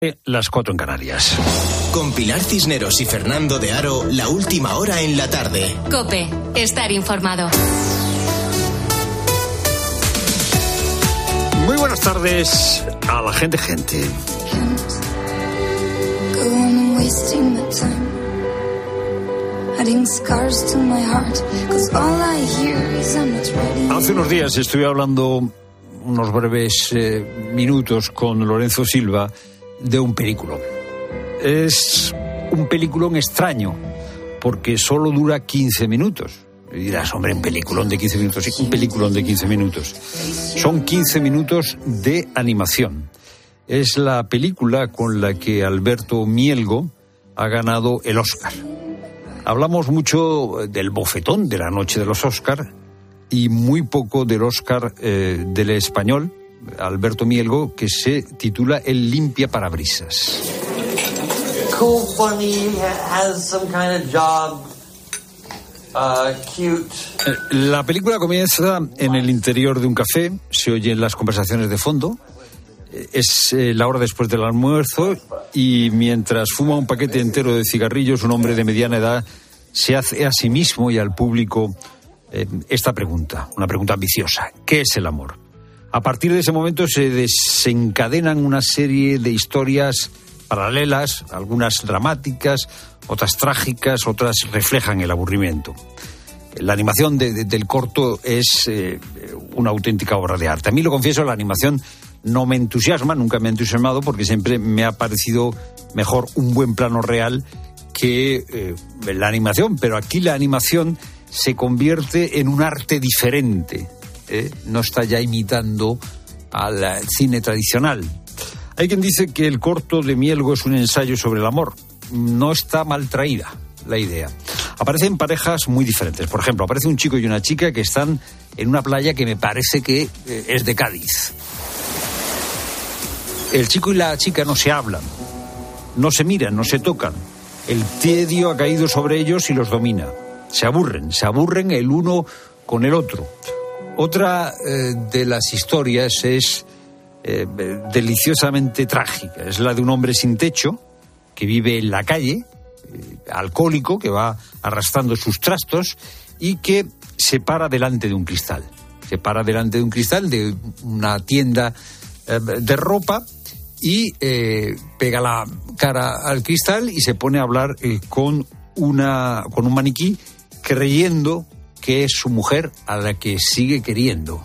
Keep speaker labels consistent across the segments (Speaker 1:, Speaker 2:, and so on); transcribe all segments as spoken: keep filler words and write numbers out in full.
Speaker 1: Las cuatro en Canarias.
Speaker 2: Con Pilar Cisneros y Fernando de Aro, la última hora en la tarde.
Speaker 3: COPE, estar informado.
Speaker 1: Muy buenas tardes a la gente, gente. Hace unos días estuve hablando unos breves eh, minutos con Lorenzo Silva de un peliculón. Es un peliculón extraño, porque solo dura quince minutos. Y dirás, hombre, un peliculón de quince minutos. Sí, un peliculón de quince minutos. Son quince minutos de animación. Es la película con la que Alberto Mielgo ha ganado el Oscar. Hablamos mucho del bofetón de la noche de los Oscar y muy poco del Oscar eh, del español, Alberto Mielgo, que se titula El limpia parabrisas.
Speaker 4: Cool, funny, has some kind of job, uh, cute.
Speaker 1: La película comienza en el interior de un café, se oyen las conversaciones de fondo, es eh, la hora después del almuerzo y mientras fuma un paquete entero de cigarrillos, un hombre de mediana edad se hace a sí mismo y al público eh, esta pregunta, una pregunta ambiciosa: ¿qué es el amor? A partir de ese momento se desencadenan una serie de historias paralelas, algunas dramáticas, otras trágicas, otras reflejan el aburrimiento. La animación de, de, del corto es eh, una auténtica obra de arte. A mí, lo confieso, la animación no me entusiasma, nunca me ha entusiasmado, porque siempre me ha parecido mejor un buen plano real que eh, la animación, pero aquí la animación se convierte en un arte diferente. ¿Eh? No está ya imitando al cine tradicional. Hay quien dice que el corto de Mielgo es un ensayo sobre el amor. No está mal traída la idea. Aparecen parejas muy diferentes. Por ejemplo, aparece un chico y una chica que están en una playa que me parece que eh, es de Cádiz. El chico y la chica no se hablan, no se miran, no se tocan. El tedio ha caído sobre ellos y los domina. Se aburren, se aburren el uno con el otro. Otra eh, de las historias es eh, deliciosamente trágica. Es la de un hombre sin techo que vive en la calle, eh, alcohólico, que va arrastrando sus trastos y que se para delante de un cristal. Se para delante de un cristal de una tienda eh, de ropa y eh, pega la cara al cristal y se pone a hablar eh, con, una, con un maniquí, creyendo que es su mujer, a la que sigue queriendo.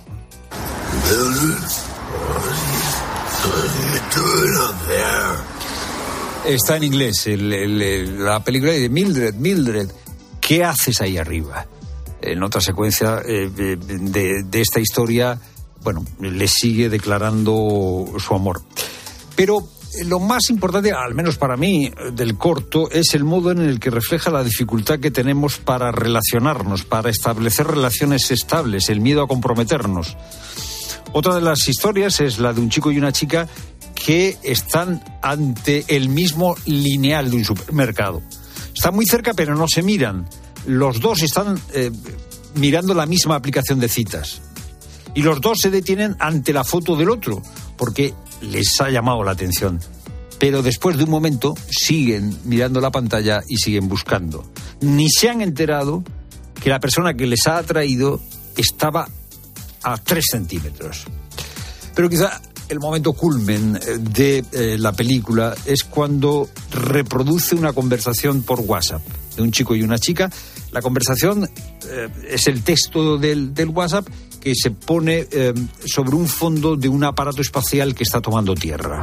Speaker 1: Está en inglés el, el, el, la película de Mildred, Mildred, ¿qué haces ahí arriba? En otra secuencia eh, de, de, de esta historia, bueno, le sigue declarando su amor. Pero lo más importante, al menos para mí, del corto, es el modo en el que refleja la dificultad que tenemos para relacionarnos, para establecer relaciones estables, el miedo a comprometernos. Otra de las historias es la de un chico y una chica que están ante el mismo lineal de un supermercado. Están muy cerca, pero no se miran. Los dos están eh, mirando la misma aplicación de citas. Y los dos se detienen ante la foto del otro, porque les ha llamado la atención. Pero después de un momento siguen mirando la pantalla y siguen buscando. Ni se han enterado que la persona que les ha atraído estaba a tres centímetros. Pero quizá el momento culmen de eh, la película es cuando reproduce una conversación por WhatsApp de un chico y una chica. La conversación eh, es el texto del, del WhatsApp que se pone eh, sobre un fondo de un aparato espacial que está tomando tierra.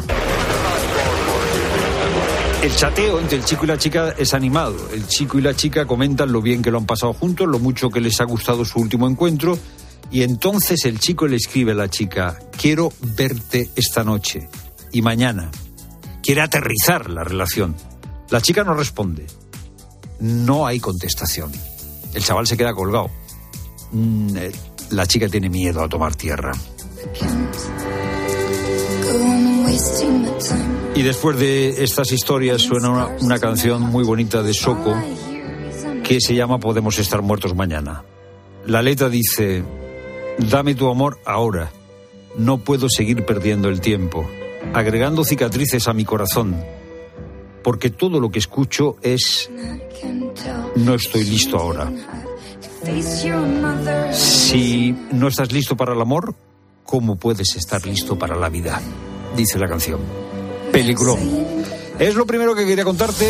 Speaker 1: El chateo entre el chico y la chica es animado. El chico y la chica comentan lo bien que lo han pasado juntos, lo mucho que les ha gustado su último encuentro. Y entonces el chico le escribe a la chica: quiero verte esta noche y mañana. Quiere aterrizar la relación. La chica no responde. No hay contestación. El chaval se queda colgado. La chica tiene miedo a tomar tierra. Y después de estas historias suena una, una canción muy bonita de Soko que se llama Podemos estar muertos mañana. La letra dice: dame tu amor ahora, no puedo seguir perdiendo el tiempo. agregando cicatrices a mi corazón, porque todo lo que escucho es: no estoy listo ahora. Si no estás listo para el amor, ¿cómo puedes estar listo para la vida?, dice la canción. Peliculón. Es lo primero que quería contarte.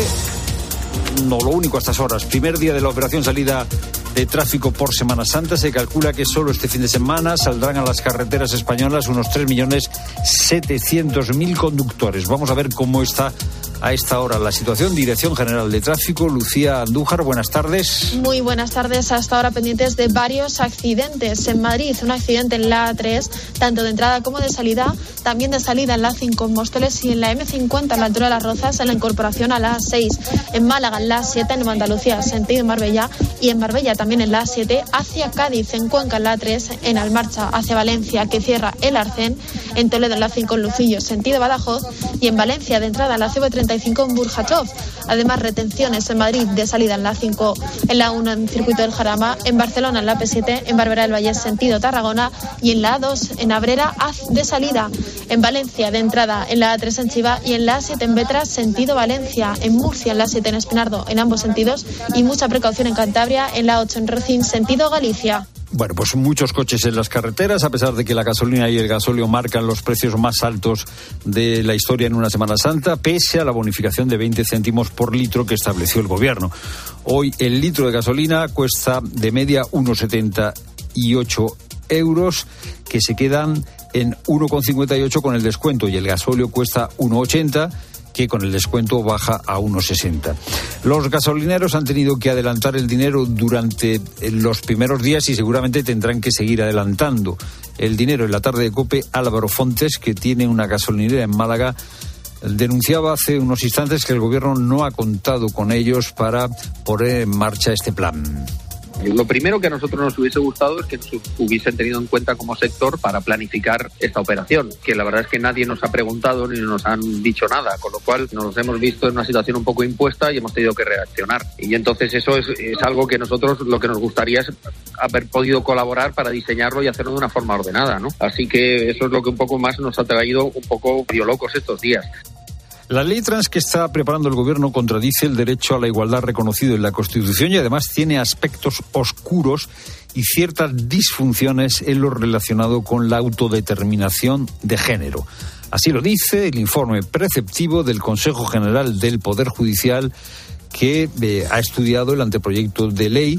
Speaker 1: No lo único a estas horas. Primer día de la operación salida de tráfico por Semana Santa. Se calcula que solo este fin de semana saldrán a las carreteras españolas unos tres millones setecientos mil conductores. Vamos a ver cómo está a esta hora la situación. Dirección General de Tráfico, Lucía Andújar, buenas tardes.
Speaker 5: Muy buenas tardes. Hasta ahora pendientes de varios accidentes. En Madrid, un accidente en la A tres, tanto de entrada como de salida. También de salida en la A cinco en Móstoles y en la eme cincuenta a la altura de Las Rozas, en la incorporación a la A seis. En Málaga, en la A siete, en Andalucía, sentido Marbella. Y en Marbella también en la A siete, hacia Cádiz. En Cuenca, en la A tres, en Almarcha, hacia Valencia, que cierra el Arcén. En Toledo, en la A cinco, en Lucillo, sentido Badajoz. Y en Valencia, de entrada a la C V treinta y cinco en Burjachov. Además, retenciones en Madrid de salida en la A cinco, en la A uno en Circuito del Jarama, en Barcelona en la P siete, en Barberá del Vallés sentido Tarragona y en la A dos en Abrera de salida. En Valencia de entrada en la A tres en Chiva y en la A siete en Betra sentido Valencia. En Murcia en la A siete en Espinardo en ambos sentidos y mucha precaución en Cantabria en la A ocho en Recín sentido Galicia.
Speaker 1: Bueno, pues muchos coches en las carreteras, a pesar de que la gasolina y el gasóleo marcan los precios más altos de la historia en una Semana Santa, pese a la bonificación de veinte céntimos por litro que estableció el gobierno. Hoy el litro de gasolina cuesta de media uno coma setenta y ocho euros, que se quedan en uno coma cincuenta y ocho con el descuento, y el gasóleo cuesta uno coma ochenta, que con el descuento baja a uno coma sesenta. Los gasolineros han tenido que adelantar el dinero durante los primeros días y seguramente tendrán que seguir adelantando el dinero. En la tarde de COPE, Álvaro Fontes, que tiene una gasolinera en Málaga, denunciaba hace unos instantes que el gobierno no ha contado con ellos para poner en marcha este plan.
Speaker 6: Lo primero que a nosotros nos hubiese gustado es que nos hubiesen tenido en cuenta como sector para planificar esta operación, que la verdad es que nadie nos ha preguntado ni nos han dicho nada, con lo cual nos hemos visto en una situación un poco impuesta y hemos tenido que reaccionar. Y entonces eso es, es algo que nosotros lo que nos gustaría es haber podido colaborar para diseñarlo y hacerlo de una forma ordenada, ¿no? Así que eso es lo que un poco más nos ha traído un poco medio locos estos días.
Speaker 1: La ley trans que está preparando el gobierno contradice el derecho a la igualdad reconocido en la Constitución y además tiene aspectos oscuros y ciertas disfunciones en lo relacionado con la autodeterminación de género. Así lo dice el informe preceptivo del Consejo General del Poder Judicial, que eh, ha estudiado el anteproyecto de ley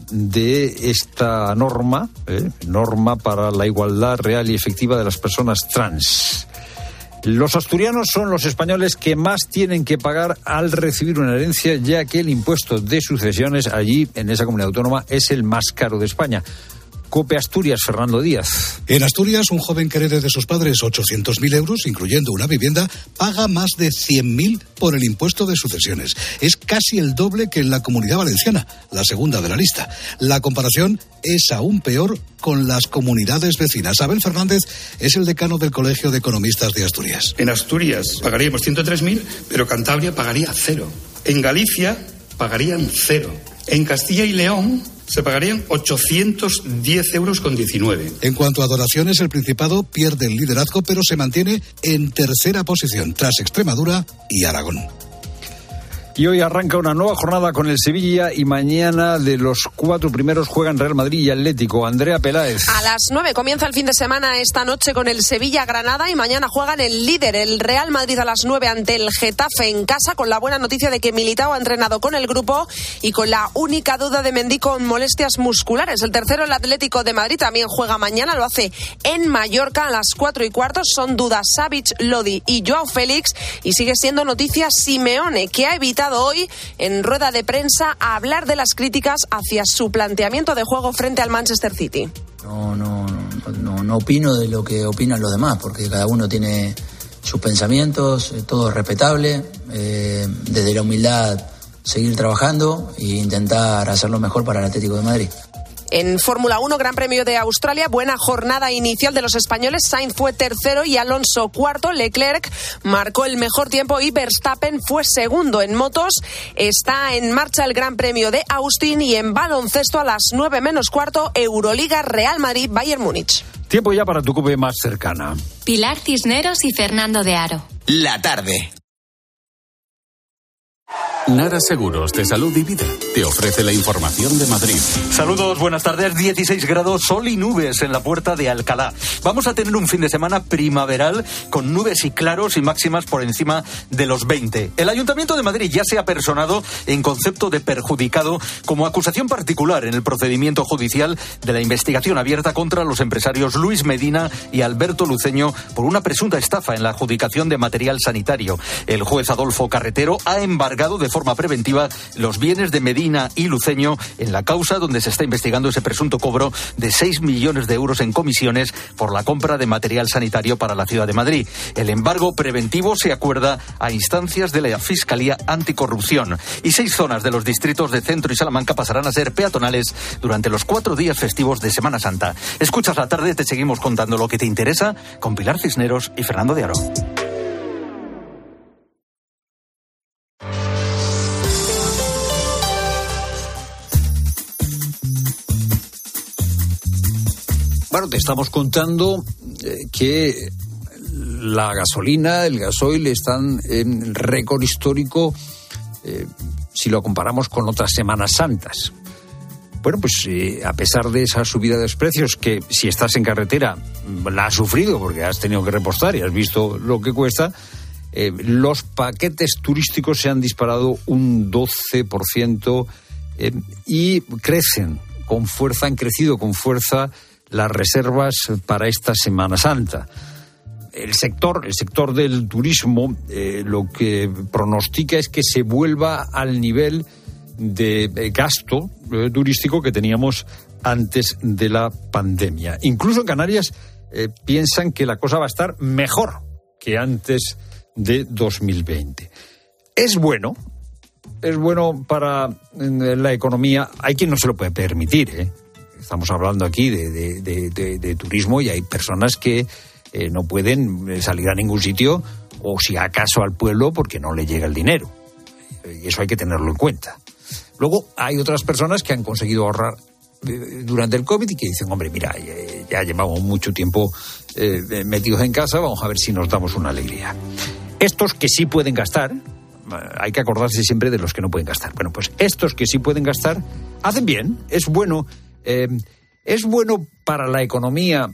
Speaker 1: de esta norma, eh, norma para la igualdad real y efectiva de las personas trans. Los asturianos son los españoles que más tienen que pagar al recibir una herencia, ya que el impuesto de sucesiones allí, en esa comunidad autónoma, es el más caro de España. COPE Asturias, Fernando Díaz.
Speaker 7: En Asturias, un joven que herede de sus padres ochocientos mil euros, incluyendo una vivienda, paga más de cien mil por el impuesto de sucesiones. Es casi el doble que en la Comunidad Valenciana, la segunda de la lista. La comparación es aún peor con las comunidades vecinas. Abel Fernández es el decano del Colegio de Economistas de Asturias.
Speaker 8: En Asturias pagaríamos ciento tres mil, pero Cantabria pagaría cero. En Galicia pagarían cero. En Castilla y León se pagarían ochocientos diez euros con diecinueve.
Speaker 7: En cuanto a donaciones, el Principado pierde el liderazgo, pero se mantiene en tercera posición, tras Extremadura y Aragón.
Speaker 1: Y hoy arranca una nueva jornada con el Sevilla y mañana de los cuatro primeros juegan Real Madrid y Atlético. Andrea Peláez.
Speaker 9: A las nueve comienza el fin de semana esta noche con el Sevilla-Granada y mañana juegan el líder, el Real Madrid, a las nueve ante el Getafe en casa, con la buena noticia de que Militao ha entrenado con el grupo y con la única duda de Mendy con molestias musculares. El tercero, el Atlético de Madrid, también juega mañana, lo hace en Mallorca a las cuatro y cuarto. Son dudas Savic, Lodi y Joao Félix, y sigue siendo noticia Simeone, que ha evitado hoy en rueda de prensa a hablar de las críticas hacia su planteamiento de juego frente al Manchester City.
Speaker 10: No, no, no, no, no opino de lo que opinan los demás, porque cada uno tiene sus pensamientos, todo es respetable, eh, desde la humildad seguir trabajando e intentar hacerlo mejor para el Atlético de Madrid.
Speaker 9: En Fórmula uno, Gran Premio de Australia, buena jornada inicial de los españoles. Sainz fue tercero y Alonso cuarto. Leclerc marcó el mejor tiempo y Verstappen fue segundo. En motos está en marcha el Gran Premio de Austin y en baloncesto a las nueve menos cuarto, Euroliga, Real Madrid, Bayern Múnich.
Speaker 1: Tiempo ya para tu COPE más cercana.
Speaker 3: Pilar Cisneros y Fernando de Aro.
Speaker 2: La tarde.
Speaker 11: Nara Seguros de Salud y Vida te ofrece la información de Madrid.
Speaker 12: Saludos, buenas tardes. dieciséis grados, sol y nubes en la Puerta de Alcalá. Vamos a tener un fin de semana primaveral con nubes y claros y máximas por encima de los veinte. El Ayuntamiento de Madrid ya se ha personado en concepto de perjudicado como acusación particular en el procedimiento judicial de la investigación abierta contra los empresarios Luis Medina y Alberto Luceño por una presunta estafa en la adjudicación de material sanitario. El juez Adolfo Carretero ha embargado de forma preventiva los bienes de Medina y Luceño en la causa donde se está investigando ese presunto cobro de seis millones de euros en comisiones por la compra de material sanitario para la ciudad de Madrid. El embargo preventivo se acuerda a instancias de la Fiscalía Anticorrupción y seis zonas de los distritos de Centro y Salamanca pasarán a ser peatonales durante los cuatro días festivos de Semana Santa. Escuchas La Tarde, te seguimos contando lo que te interesa con Pilar Cisneros y Fernando de Aro.
Speaker 1: Bueno, te estamos contando eh, que la gasolina, el gasoil están en récord histórico eh, si lo comparamos con otras Semanas Santas. Bueno, pues eh, a pesar de esa subida de los precios, que si estás en carretera la has sufrido porque has tenido que repostar y has visto lo que cuesta, eh, los paquetes turísticos se han disparado un doce por ciento eh, y crecen con fuerza, han crecido con fuerza las reservas para esta Semana Santa. El sector, el sector del turismo, eh, lo que pronostica es que se vuelva al nivel de gasto eh, turístico que teníamos antes de la pandemia. Incluso en Canarias eh, piensan que la cosa va a estar mejor que antes de dos mil veinte. Es bueno, es bueno para eh, la economía. Hay quien no se lo puede permitir, ¿eh? Estamos hablando aquí de, de, de, de, de turismo y hay personas que eh, no pueden salir a ningún sitio o si acaso al pueblo porque no le llega el dinero. Y eso hay que tenerlo en cuenta. Luego hay otras personas que han conseguido ahorrar eh, durante el COVID y que dicen, hombre, mira, ya, ya llevamos mucho tiempo eh, metidos en casa, vamos a ver si nos damos una alegría. Estos que sí pueden gastar, hay que acordarse siempre de los que no pueden gastar. Bueno, pues estos que sí pueden gastar hacen bien, es bueno. Eh, ¿Es bueno para la economía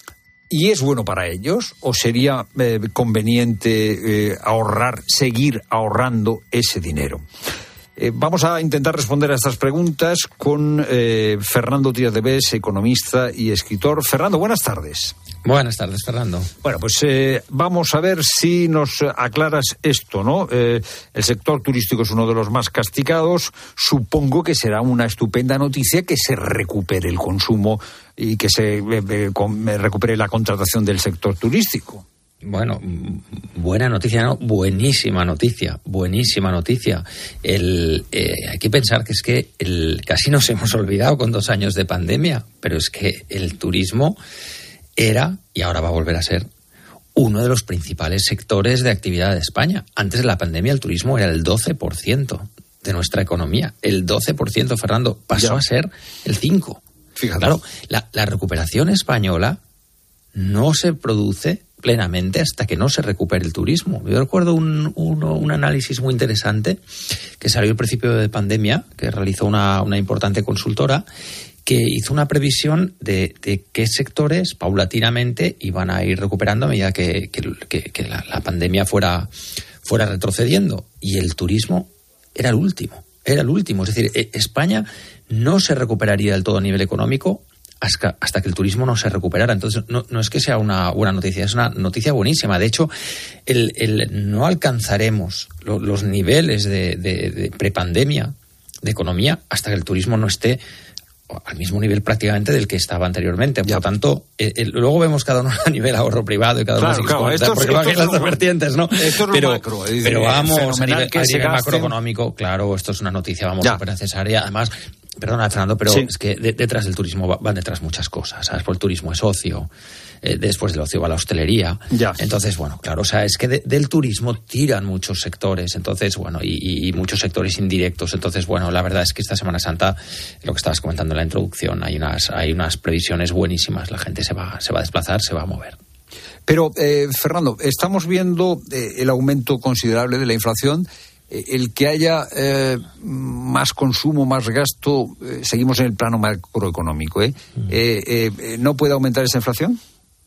Speaker 1: y es bueno para ellos? ¿O sería eh, conveniente eh, ahorrar, seguir ahorrando ese dinero? Eh, vamos a intentar responder a estas preguntas con eh, Fernando Díaz de Bes, economista y escritor. Fernando, buenas tardes.
Speaker 13: Buenas tardes, Fernando.
Speaker 1: Bueno, pues eh, vamos a ver si nos aclaras esto, ¿no? Eh, el sector turístico es uno de los más castigados. Supongo que será una estupenda noticia que se recupere el consumo y que se eh, eh, con, eh, recupere la contratación del sector turístico.
Speaker 13: Bueno, buena noticia, ¿no? Buenísima noticia, buenísima noticia. El, eh, hay que pensar que es que el, casi nos hemos olvidado con dos años de pandemia, pero es que el turismo era, y ahora va a volver a ser, uno de los principales sectores de actividad de España. Antes de la pandemia el turismo era el doce por ciento de nuestra economía. El doce por ciento, Fernando, pasó ya a ser el cinco por ciento.
Speaker 1: Fíjate.
Speaker 13: Claro, la, la recuperación española no se produce plenamente hasta que no se recupere el turismo. Yo recuerdo un, un, un análisis muy interesante que salió al principio de pandemia, que realizó una, una importante consultora, que hizo una previsión de, de qué sectores paulatinamente iban a ir recuperando a medida que, que, que, que la, la pandemia fuera, fuera retrocediendo. Y el turismo era el último, era el último. Es decir, España no se recuperaría del todo a nivel económico hasta, hasta que el turismo no se recuperara. Entonces, no, no es que sea una buena noticia, es una noticia buenísima. De hecho, el, el, no alcanzaremos lo, los niveles de, de, de prepandemia de economía hasta que el turismo no esté al mismo nivel prácticamente del que estaba anteriormente. Por lo tanto, eh, eh, luego vemos cada uno a nivel ahorro privado y cada
Speaker 1: claro,
Speaker 13: uno
Speaker 1: claro,
Speaker 13: se
Speaker 1: esto,
Speaker 13: porque
Speaker 1: esto,
Speaker 13: van
Speaker 1: esto
Speaker 13: las vertientes, ¿no?
Speaker 1: Esto es
Speaker 13: pero,
Speaker 1: lo macro. Es
Speaker 13: pero vamos, a nivel,
Speaker 1: que
Speaker 13: a nivel
Speaker 1: gasten...
Speaker 13: macroeconómico, claro, esto es una noticia, vamos, súper necesaria. Además, Perdona, Fernando, pero
Speaker 1: sí.
Speaker 13: es que de, detrás del turismo va, van detrás muchas cosas, ¿sabes? Por el turismo es ocio, eh, después del ocio va la hostelería.
Speaker 1: Ya.
Speaker 13: Entonces, bueno, claro, o sea, es que de, del turismo tiran muchos sectores, entonces, bueno, y, y muchos sectores indirectos. Entonces, bueno, la verdad es que esta Semana Santa, lo que estabas comentando en la introducción, hay unas, hay unas previsiones buenísimas. La gente se va, se va a desplazar, se va a mover.
Speaker 1: Pero, eh, Fernando, estamos viendo eh, el aumento considerable de la inflación. El que haya eh, más consumo, más gasto, eh, seguimos en el plano macroeconómico, ¿eh? Uh-huh. Eh, eh, ¿No puede aumentar esa inflación?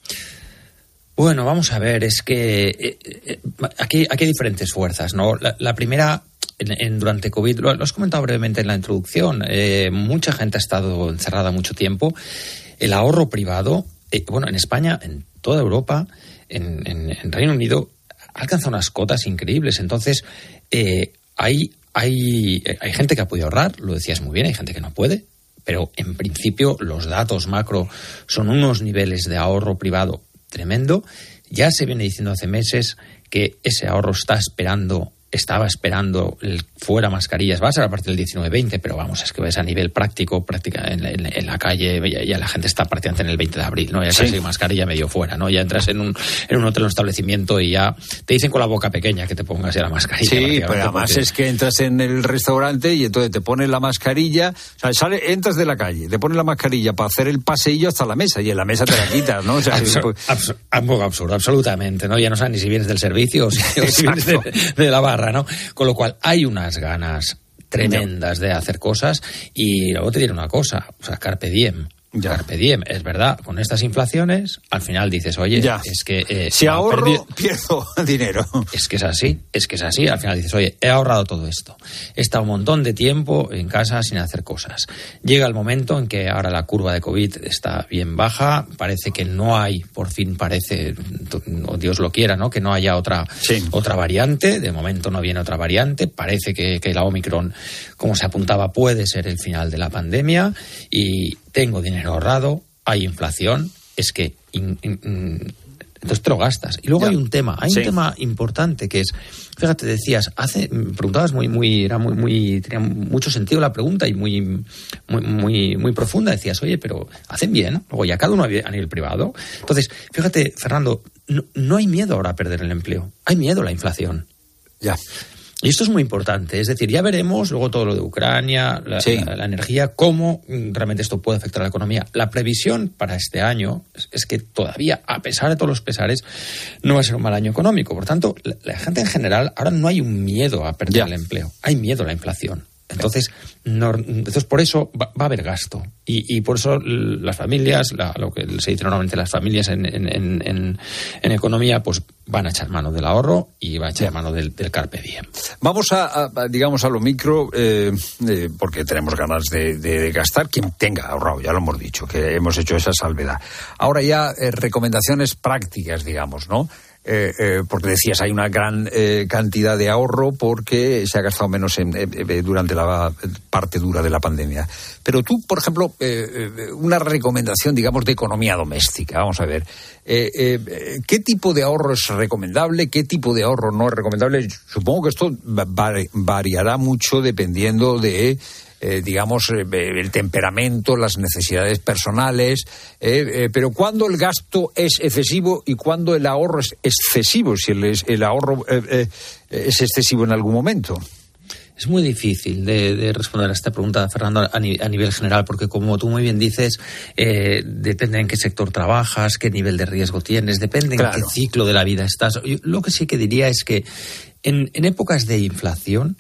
Speaker 13: Bueno, vamos a ver, es que eh, eh, aquí, aquí hay diferentes fuerzas, ¿no? La, la primera, en, en, durante COVID, lo, lo has comentado brevemente en la introducción, eh, mucha gente ha estado encerrada mucho tiempo. El ahorro privado, eh, bueno, en España, en toda Europa, en, en, en Reino Unido, alcanza unas cotas increíbles. Entonces, eh, hay, hay, hay gente que ha podido ahorrar, lo decías muy bien, hay gente que no puede, pero en principio los datos macro son unos niveles de ahorro privado tremendo. Ya se viene diciendo hace meses que ese ahorro está esperando, estaba esperando el fuera mascarillas, va a ser a partir del diecinueve veinte, pero vamos, es que ves a nivel práctico, práctica en, en, en la calle, ya, ya la gente está prácticamente en el veinte de abril, ¿no? Ya casi sí. Mascarilla medio fuera, ¿no? Ya entras en un, en un hotel o un establecimiento y ya te dicen con la boca pequeña que te pongas ya la mascarilla.
Speaker 1: Sí, pero además porque... es que entras en el restaurante y entonces te ponen la mascarilla, o sea, sale, entras de la calle, te ponen la mascarilla para hacer el paseillo hasta la mesa y en la mesa te la quitas, ¿no? O sea,
Speaker 13: Absur-
Speaker 1: pues...
Speaker 13: absur- un poco absurdo, absolutamente, ¿no? Ya no sabes ni si vienes del servicio o si, o si vienes de, de la barra, ¿no? Con lo cual hay unas ganas tremendas de hacer cosas y luego te diré una cosa, o sea, carpe diem. Ya. Carpe diem, es verdad, con estas inflaciones, al final dices, oye, ya. es que... Eh,
Speaker 1: si ahorro, perdi- pierdo dinero.
Speaker 13: Es que es así, es que es así, al final dices, oye, he ahorrado todo esto. He estado un montón de tiempo en casa sin hacer cosas. Llega el momento en que ahora la curva de COVID está bien baja, parece que no hay, por fin parece, o Dios lo quiera, ¿no? Que no haya otra, sí. otra variante, de momento no viene otra variante, parece que, que la Omicron, como se apuntaba, puede ser el final de la pandemia y... Tengo dinero ahorrado, hay inflación, es que in, in, in, entonces te lo gastas. Y luego ya. hay un tema, hay sí. un tema importante que es, fíjate, decías, hace, me preguntabas muy, muy, era muy, muy, tenía mucho sentido la pregunta y muy, muy, muy, muy profunda. Decías, oye, pero hacen bien, luego ya cada uno a nivel privado. Entonces, fíjate, Fernando, no, no hay miedo ahora a perder el empleo, hay miedo a la inflación.
Speaker 1: Ya.
Speaker 13: Y esto es muy importante, es decir, ya veremos luego todo lo de Ucrania, la, sí. la, la energía, cómo realmente esto puede afectar a la economía. La previsión para este año es, es que todavía, a pesar de todos los pesares, no va a ser un mal año económico. Por tanto, la, la gente en general, ahora no hay un miedo a perder ya. el empleo, hay miedo a la inflación. Entonces, no, entonces por eso va, va a haber gasto. Y, y por eso las familias, la, lo que se dice normalmente las familias en, en, en, en, en economía, pues van a echar mano del ahorro y van a echar mano del, del carpe diem.
Speaker 1: Vamos a, a digamos, a lo micro, eh, eh, porque tenemos ganas de, de, de gastar. Quien tenga ahorrado, ya lo hemos dicho, que hemos hecho esa salvedad. Ahora ya, eh, recomendaciones prácticas, digamos, ¿no? Eh, eh, porque decías, hay una gran eh, cantidad de ahorro porque se ha gastado menos en, eh, eh, durante la parte dura de la pandemia. Pero tú, por ejemplo, eh, eh, una recomendación, digamos, de economía doméstica. Vamos a ver, eh, eh, ¿qué tipo de ahorro es recomendable? ¿Qué tipo de ahorro no es recomendable? Supongo que esto va- variará mucho dependiendo de... Eh, digamos, eh, el temperamento, las necesidades personales, eh, eh, pero ¿cuándo el gasto es excesivo y cuándo el ahorro es excesivo? Si el, el ahorro eh, eh, es excesivo en algún momento.
Speaker 13: Es muy difícil de, de responder a esta pregunta, Fernando, a, ni, a nivel general, porque como tú muy bien dices, eh, depende en qué sector trabajas, qué nivel de riesgo tienes, depende claro. en qué ciclo de la vida estás. Yo, lo que sí que diría es que en, en épocas de inflación,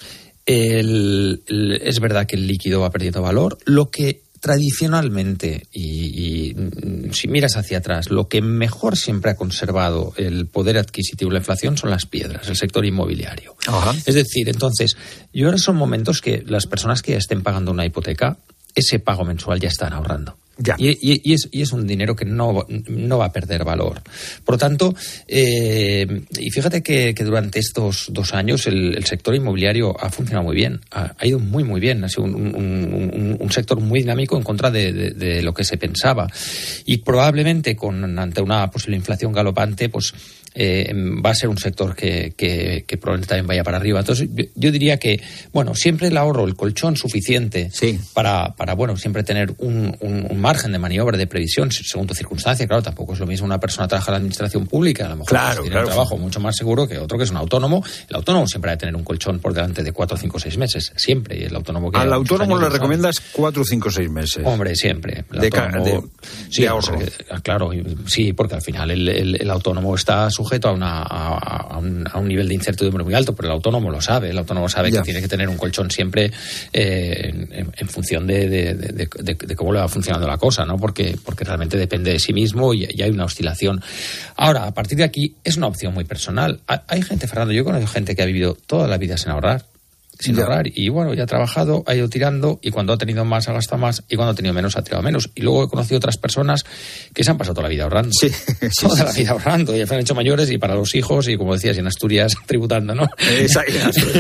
Speaker 13: El, el, es verdad que el líquido va perdiendo valor. Lo que tradicionalmente, y, y si miras hacia atrás, lo que mejor siempre ha conservado el poder adquisitivo de la inflación son las piedras, el sector inmobiliario. Ajá. Es decir, entonces, yo ahora son momentos que las personas que estén pagando una hipoteca, ese pago mensual ya están ahorrando. Ya. Y, y, y, es, y es un dinero que no, no va a perder valor. Por lo tanto, eh, y fíjate que, que durante estos dos años el, el sector inmobiliario ha funcionado muy bien, ha, ha ido muy muy bien, ha sido un, un, un, un sector muy dinámico en contra de, de, de lo que se pensaba. Y probablemente con ante una posible inflación galopante, pues eh, va a ser un sector que, que, que probablemente también vaya para arriba. Entonces, yo, yo diría que, bueno, siempre el ahorro, el colchón suficiente
Speaker 1: sí.
Speaker 13: para, para, bueno, siempre tener un, un, un margen de maniobra, de previsión, según tu circunstancia. Claro, tampoco es lo mismo una persona trabaja en la administración pública, a lo mejor
Speaker 1: claro,
Speaker 13: pues, tiene
Speaker 1: claro.
Speaker 13: un trabajo mucho más seguro que otro que es un autónomo. El autónomo siempre ha de tener un colchón por delante de cuatro, cinco, seis meses, siempre. Y el autónomo que
Speaker 1: Al autónomo le
Speaker 13: años,
Speaker 1: recomiendas cuatro, cinco, seis meses.
Speaker 13: Hombre, siempre. El
Speaker 1: de,
Speaker 13: autónomo,
Speaker 1: de,
Speaker 13: sí,
Speaker 1: de ahorro.
Speaker 13: Porque, claro, sí, porque al final el, el, el autónomo está sujeto a, una, a, a, un, a un nivel de incertidumbre muy alto, pero el autónomo lo sabe. El autónomo sabe ya. que tiene que tener un colchón siempre eh, en, en función de, de, de, de, de, de cómo le va funcionando la cosa, ¿no? Porque, porque realmente depende de sí mismo y, y hay una oscilación. Ahora, a partir de aquí, es una opción muy personal. Hay gente, Fernando, yo conozco gente que ha vivido toda la vida sin ahorrar. sin ya. ahorrar, y bueno, ya ha trabajado, ha ido tirando, y cuando ha tenido más ha gastado más, y cuando ha tenido menos ha tirado menos. Y luego he conocido otras personas que se han pasado toda la vida ahorrando.
Speaker 1: Sí, sí,
Speaker 13: toda
Speaker 1: sí,
Speaker 13: la
Speaker 1: sí.
Speaker 13: vida ahorrando, y se han hecho mayores, y para los hijos, y como decías, y en Asturias tributando, ¿no?
Speaker 1: Exacto.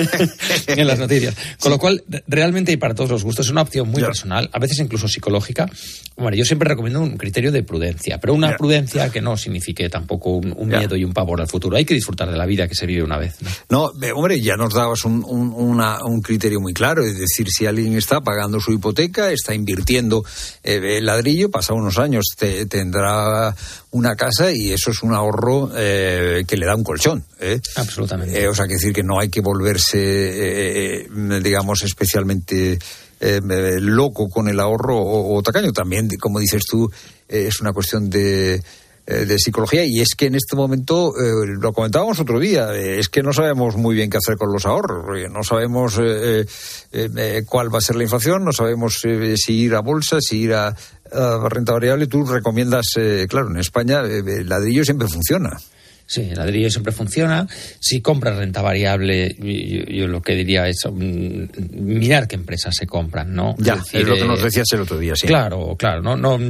Speaker 13: En las noticias. Con sí. lo cual, realmente, y para todos los gustos, es una opción muy ya. personal, a veces incluso psicológica. Bueno, yo siempre recomiendo un criterio de prudencia, pero una ya. prudencia que no signifique tampoco un, un miedo y un pavor al futuro. Hay que disfrutar de la vida que se vive una vez, ¿no?
Speaker 1: No, hombre, ya nos dabas un, un, una, un criterio muy claro, es decir, si alguien está pagando su hipoteca, está invirtiendo eh, el ladrillo, pasa unos años te, tendrá una casa y eso es un ahorro eh, que le da un colchón. ¿eh?
Speaker 13: Absolutamente.
Speaker 1: Eh, o sea, que decir que no hay que volverse, eh, digamos, especialmente eh, loco con el ahorro o, o tacaño. También, como dices tú, eh, es una cuestión de... de psicología, y es que en este momento, eh, lo comentábamos otro día, eh, es que no sabemos muy bien qué hacer con los ahorros, porque no sabemos eh, eh, eh, cuál va a ser la inflación, no sabemos eh, si ir a bolsa, si ir a, a renta variable. Tú recomiendas, eh, claro, en España eh, el ladrillo siempre funciona.
Speaker 13: Sí, el ladrillo siempre funciona. Si compras renta variable, yo, yo lo que diría es um, mirar qué empresas se compran, ¿no?
Speaker 1: Ya,
Speaker 13: es, decir,
Speaker 1: es lo que nos
Speaker 13: eh,
Speaker 1: decías el otro día, sí.
Speaker 13: Claro, claro. No, no,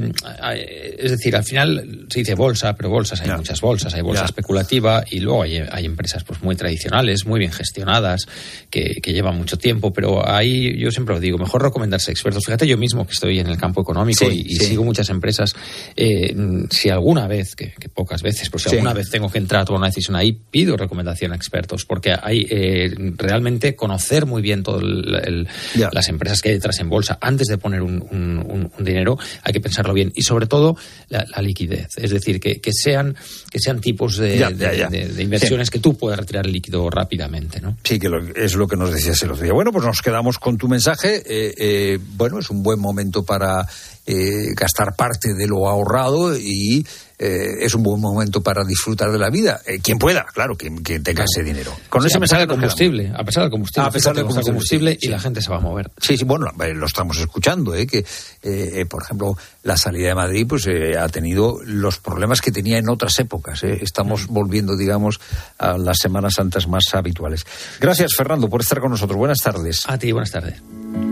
Speaker 13: es decir, al final se dice bolsa, pero bolsas hay ya. muchas bolsas. Hay bolsa ya. especulativa y luego hay, hay empresas pues muy tradicionales, muy bien gestionadas, que, que llevan mucho tiempo, pero ahí yo siempre lo digo, mejor recomendarse expertos. Fíjate, yo mismo que estoy en el campo económico sí, y, y sí. sigo muchas empresas, eh, si alguna vez, que, que pocas veces, pues si sí. alguna vez tengo que entrar a tomar una decisión ahí, pido recomendación a expertos, porque hay eh, realmente conocer muy bien todas las empresas que hay detrás en bolsa antes de poner un, un, un dinero, hay que pensarlo bien, y sobre todo la, la liquidez, es decir, que, que sean que sean tipos de, ya, ya, ya. de, de, de inversiones sí. que tú puedas retirar el líquido rápidamente, ¿no?
Speaker 1: Sí, que lo, es lo que nos decías el otro día. Bueno, pues nos quedamos con tu mensaje. Eh, eh, bueno, es un buen momento para eh, gastar parte de lo ahorrado y Eh, es un buen momento para disfrutar de la vida. Eh, quien pueda, claro, quien, quien tenga ese dinero.
Speaker 13: Con sí, ese a pesar del combustible, a pesar del combustible,
Speaker 1: a pesar del combustible,
Speaker 13: combustible
Speaker 1: sí,
Speaker 13: y
Speaker 1: sí.
Speaker 13: la gente se va a mover.
Speaker 1: Sí, sí, bueno, lo estamos escuchando, ¿eh? que, eh, por ejemplo, la salida de Madrid pues eh, ha tenido los problemas que tenía en otras épocas. ¿eh? Estamos volviendo, digamos, a las Semanas Santas más habituales. Gracias, Fernando, por estar con nosotros. Buenas tardes.
Speaker 13: A ti, buenas tardes.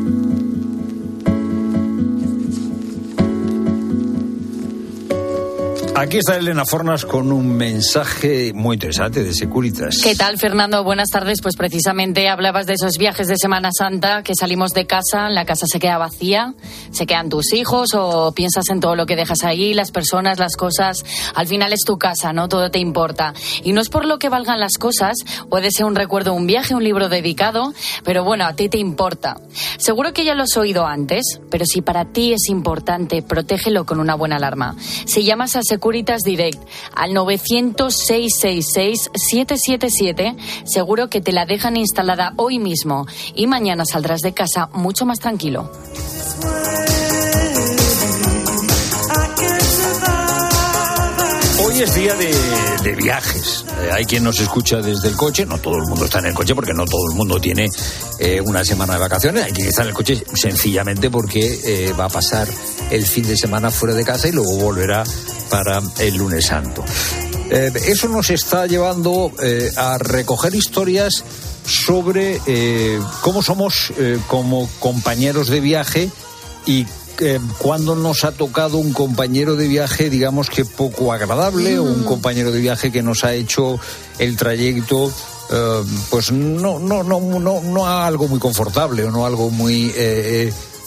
Speaker 1: Aquí está Elena Fornas con un mensaje muy interesante de Securitas.
Speaker 14: ¿Qué tal, Fernando? Buenas tardes. Pues precisamente hablabas de esos viajes de Semana Santa, que salimos de casa, la casa se queda vacía, se quedan tus hijos o piensas en todo lo que dejas ahí, las personas, las cosas. Al final es tu casa, ¿no? Todo te importa. Y no es por lo que valgan las cosas, puede ser un recuerdo, un viaje, un libro dedicado, pero bueno, a ti te importa. Seguro que ya lo has oído antes, pero si para ti es importante, protégelo con una buena alarma. Si llamas a Securitas Securitas Direct al novecientos, seiscientos sesenta y seis, setecientos setenta y siete, seguro que te la dejan instalada hoy mismo y mañana saldrás de casa mucho más tranquilo.
Speaker 1: Hoy es día de, de viajes. Eh, hay quien nos escucha desde el coche. No todo el mundo está en el coche porque no todo el mundo tiene eh, una semana de vacaciones. Hay quien está en el coche sencillamente porque eh, va a pasar el fin de semana fuera de casa y luego volverá para el lunes santo. Eh, eso nos está llevando eh, a recoger historias sobre eh, cómo somos eh, como compañeros de viaje y Eh, cuando nos ha tocado un compañero de viaje, digamos que poco agradable, mm. o un compañero de viaje que nos ha hecho el trayecto, eh, pues no, no, no, no, no algo muy confortable o no algo muy, eh,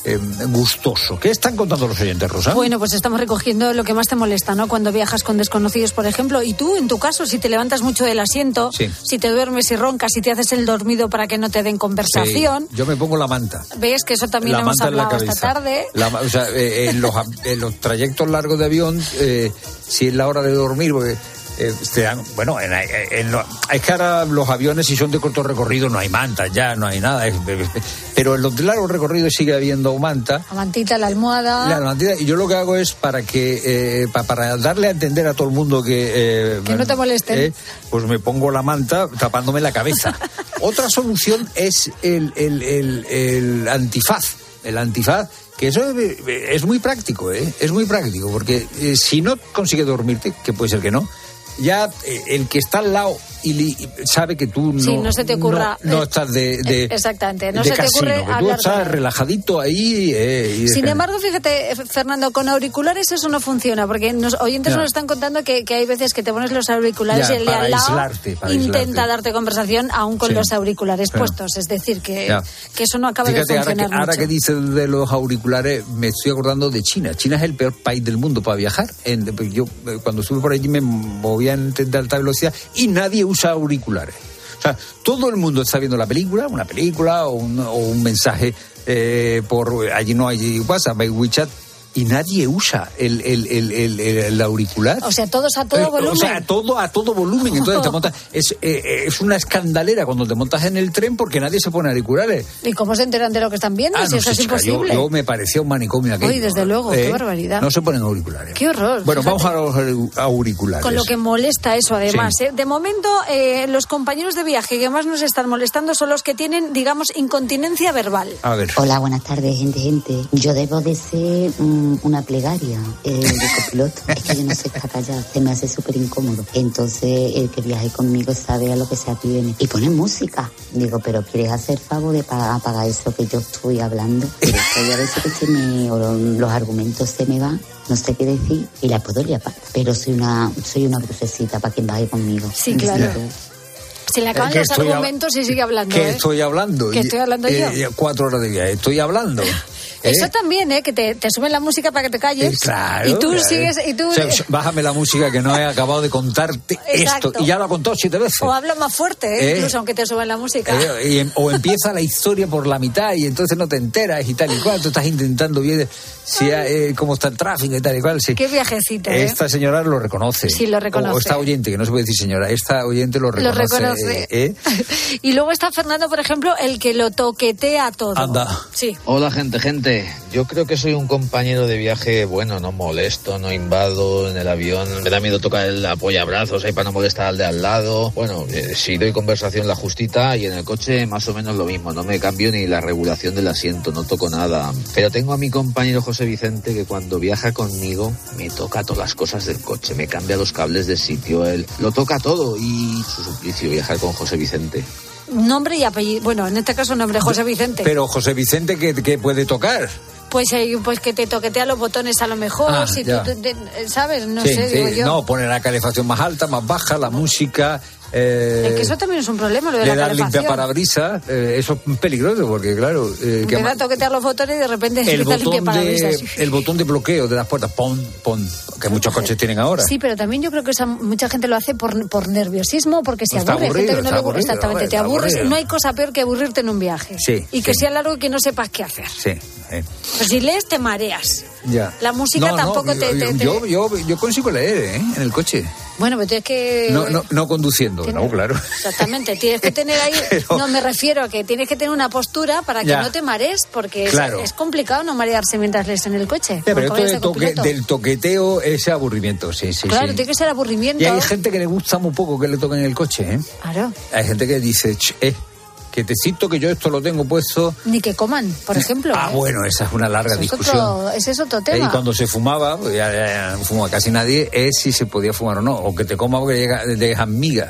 Speaker 1: eh, gustoso. ¿Qué están contando los oyentes, Rosa?
Speaker 15: Bueno, pues estamos recogiendo lo que más te molesta, ¿no? Cuando viajas con desconocidos, por ejemplo. Y tú, en tu caso, si te levantas mucho del asiento, sí. si te duermes y roncas, si te haces el dormido para que no te den conversación.
Speaker 1: Sí. Yo me pongo la manta.
Speaker 15: ¿Ves? Que eso también
Speaker 1: la
Speaker 15: hemos hablado esta tarde.
Speaker 1: La, o sea, eh, en, los, en los trayectos largos de avión, eh, si es la hora de dormir, porque... Eh, te dan, bueno, en, en, en, es que ahora los aviones, si son de corto recorrido, no hay mantas, ya no hay nada. Es, es, pero en los de largo recorrido sigue habiendo manta.
Speaker 15: La mantita, la almohada.
Speaker 1: La mantita, y yo lo que hago es para que, eh, pa, para darle a entender a todo el mundo que. Eh,
Speaker 15: que no te molesten.
Speaker 1: Eh, pues me pongo la manta tapándome la cabeza. Otra solución es el, el, el, el antifaz. El antifaz. Que eso es, es muy práctico, ¿eh? Es muy práctico, porque eh, si no consigues dormirte, que puede ser que no. Ya eh, el que está al lado y li, sabe que tú no,
Speaker 15: sí, no, se te ocurra,
Speaker 1: no, no estás de, de
Speaker 15: exactamente no
Speaker 1: de
Speaker 15: se
Speaker 1: casino,
Speaker 15: te ocurre
Speaker 1: que tú estás relajadito ahí eh, y
Speaker 15: sin embargo, fíjate, Fernando, con auriculares eso no funciona, porque los oyentes ya. nos están contando que, que hay veces que te pones los auriculares ya, y el de al lado aislarte, intenta aislarte. darte conversación aún con sí. los auriculares Pero, puestos, es decir que, que eso no acaba
Speaker 1: fíjate,
Speaker 15: de funcionar
Speaker 1: ahora que, ahora
Speaker 15: mucho.
Speaker 1: que dices de los auriculares, me estoy acordando de China. China es el peor país del mundo para viajar. En, yo cuando estuve por allí me movía en de alta velocidad y nadie usa auriculares. O sea, todo el mundo está viendo la película, una película o un, o un mensaje eh, por... Allí no hay WhatsApp, hay WeChat, y nadie usa el, el, el, el, el auricular.
Speaker 15: O sea, todos a todo volumen.
Speaker 1: O sea, todo a todo volumen. Entonces te montas... Es, eh, es una escandalera cuando te montas en el tren porque nadie se pone auriculares.
Speaker 15: ¿Y cómo se enteran de lo que están viendo?
Speaker 1: Ah,
Speaker 15: si
Speaker 1: no,
Speaker 15: eso
Speaker 1: sí,
Speaker 15: es imposible.
Speaker 1: Yo, yo me parecía un manicomio aquello.
Speaker 15: Uy, desde luego,
Speaker 1: eh,
Speaker 15: qué barbaridad.
Speaker 1: No se ponen auriculares.
Speaker 15: Qué horror.
Speaker 1: Bueno,
Speaker 15: fíjate.
Speaker 1: vamos a los auriculares.
Speaker 15: Con lo que molesta eso, además.
Speaker 1: Sí.
Speaker 15: ¿eh? De momento, eh, los compañeros de viaje que más nos están molestando son los que tienen, digamos, incontinencia verbal.
Speaker 1: A ver.
Speaker 16: Hola, buenas tardes, gente, gente. Yo debo de ser um, una plegaria. Eh, de copiloto, es que yo no sé estar callada, se me hace súper incómodo. Entonces el que viaje conmigo sabe a lo que se atiene y pone música. Digo, pero ¿quieres hacer favor de pa- apagar eso que yo estoy hablando? Pero es que a veces que se me, o los argumentos se me van, no sé qué decir y la puedo liar, pero soy una soy una brucecita para quien viaje conmigo.
Speaker 15: Sí, claro. Se le acaban los argumentos y sigue hablando.
Speaker 1: ¿Qué
Speaker 15: ¿eh?
Speaker 1: estoy hablando?
Speaker 15: ¿Qué estoy hablando yo?
Speaker 1: Eh, cuatro horas de viaje, estoy hablando.
Speaker 15: Eso
Speaker 1: ¿Eh?
Speaker 15: también, ¿eh? Que te, te suben la música para que te calles.
Speaker 1: Eh, claro.
Speaker 15: Y tú
Speaker 1: claro.
Speaker 15: sigues... Y tú...
Speaker 1: O sea, bájame la música que no he acabado de contarte
Speaker 15: Exacto.
Speaker 1: esto. Y ya lo ha contado siete veces.
Speaker 15: O habla más fuerte, ¿eh?
Speaker 1: ¿Eh?
Speaker 15: Incluso aunque te suban la música.
Speaker 1: Eh, y, o empieza la historia por la mitad y entonces no te enteras y tal y cual. Tú estás intentando ver si eh, cómo está el tráfico y tal y cual. Sí.
Speaker 15: Qué viajecito, ¿eh?
Speaker 1: Esta señora lo reconoce.
Speaker 15: Sí, lo reconoce.
Speaker 1: O, o esta oyente, que no se puede decir señora. Esta oyente lo reconoce.
Speaker 15: Lo reconoce.
Speaker 1: ¿eh?
Speaker 15: Y luego está Fernando, por ejemplo, el que lo toquetea todo.
Speaker 1: Anda.
Speaker 15: Sí.
Speaker 17: Hola, gente, gente. Yo creo que soy un compañero de viaje, bueno, no molesto, no invado en el avión. Me da miedo tocar el apoyabrazos ahí para no molestar al de al lado. Bueno, eh, si doy conversación la justita, y en el coche más o menos lo mismo. No me cambio ni la regulación del asiento, no toco nada. Pero tengo a mi compañero José Vicente que cuando viaja conmigo me toca todas las cosas del coche, me cambia los cables de sitio, él lo toca todo y su suplicio viajar con José Vicente.
Speaker 15: Nombre y apellido. Bueno, en este caso nombre José Vicente.
Speaker 1: Pero José Vicente, ¿qué, qué puede tocar?
Speaker 15: Pues, eh, pues que te toquetea los botones a lo mejor,
Speaker 1: Ah,
Speaker 15: si
Speaker 1: ya.
Speaker 15: tú, te- ¿sabes? No
Speaker 1: sí,
Speaker 15: sé,
Speaker 1: sí.
Speaker 15: digo yo.
Speaker 1: No, pone la calefacción más alta, más baja, la música... Eh,
Speaker 15: Es que eso también es un problema, lo de
Speaker 1: le
Speaker 15: la
Speaker 1: dan
Speaker 15: calefacción.
Speaker 1: limpia parabrisas, eh, eso es peligroso porque, claro... Eh, que
Speaker 15: Empieza
Speaker 1: ma-
Speaker 15: a toquetear los botones y de repente
Speaker 1: el
Speaker 15: empieza a limpiar
Speaker 1: botón, de,
Speaker 15: parabrisas.
Speaker 1: el botón de bloqueo de las puertas, pon, pon, que muchos coches tienen ahora.
Speaker 15: Sí, pero también yo creo que esa, mucha gente lo hace por, por nerviosismo, porque se
Speaker 1: Está
Speaker 15: aburre. Hay
Speaker 1: aburrido,
Speaker 15: gente que no
Speaker 1: está
Speaker 15: le gusta.
Speaker 1: aburrido,
Speaker 15: Exactamente, te
Speaker 1: está
Speaker 15: aburres.
Speaker 1: aburrido.
Speaker 15: No hay cosa peor que aburrirte en un viaje.
Speaker 1: Sí,
Speaker 15: Y que
Speaker 1: sí.
Speaker 15: sea largo y que no sepas qué hacer.
Speaker 1: Sí, eh,
Speaker 15: Pues si lees, te mareas.
Speaker 1: ya.
Speaker 15: La música
Speaker 1: No, no,
Speaker 15: tampoco
Speaker 1: yo,
Speaker 15: te, te- te-
Speaker 1: Yo, yo, yo consigo leer, ¿eh? En el coche.
Speaker 15: Bueno, pero tienes que...
Speaker 1: No, no, no conduciendo,
Speaker 15: Tiene-
Speaker 1: no, claro.
Speaker 15: Exactamente, tienes que tener ahí...
Speaker 1: Pero-
Speaker 15: No, me refiero a que tienes que tener una postura para que
Speaker 1: Ya.
Speaker 15: no te marees, porque es,
Speaker 1: Claro.
Speaker 15: es complicado no marearse mientras lees en el coche.
Speaker 1: Ya, pero
Speaker 15: aunque
Speaker 1: esto
Speaker 15: vayas
Speaker 1: del,
Speaker 15: de
Speaker 1: toque,
Speaker 15: copiloto.
Speaker 1: del toqueteo, ese aburrimiento, sí, sí,
Speaker 15: Claro,
Speaker 1: sí.
Speaker 15: tiene que ser aburrimiento.
Speaker 1: Y hay gente que le gusta muy poco que le toquen el coche, ¿eh?
Speaker 15: Claro.
Speaker 1: Hay gente que dice, "Ch, eh, que te cito que yo esto lo tengo puesto".
Speaker 15: Ni que coman, por ejemplo.
Speaker 1: Ah,
Speaker 15: ¿eh?
Speaker 1: bueno, esa es una larga
Speaker 15: Ese es
Speaker 1: discusión.
Speaker 15: otro- ese es otro
Speaker 1: Eh,
Speaker 15: tema.
Speaker 1: Y cuando se fumaba, pues ya, ya no fuma casi nadie, es si se podía fumar o no. O que te coma porque llega, dejan miga.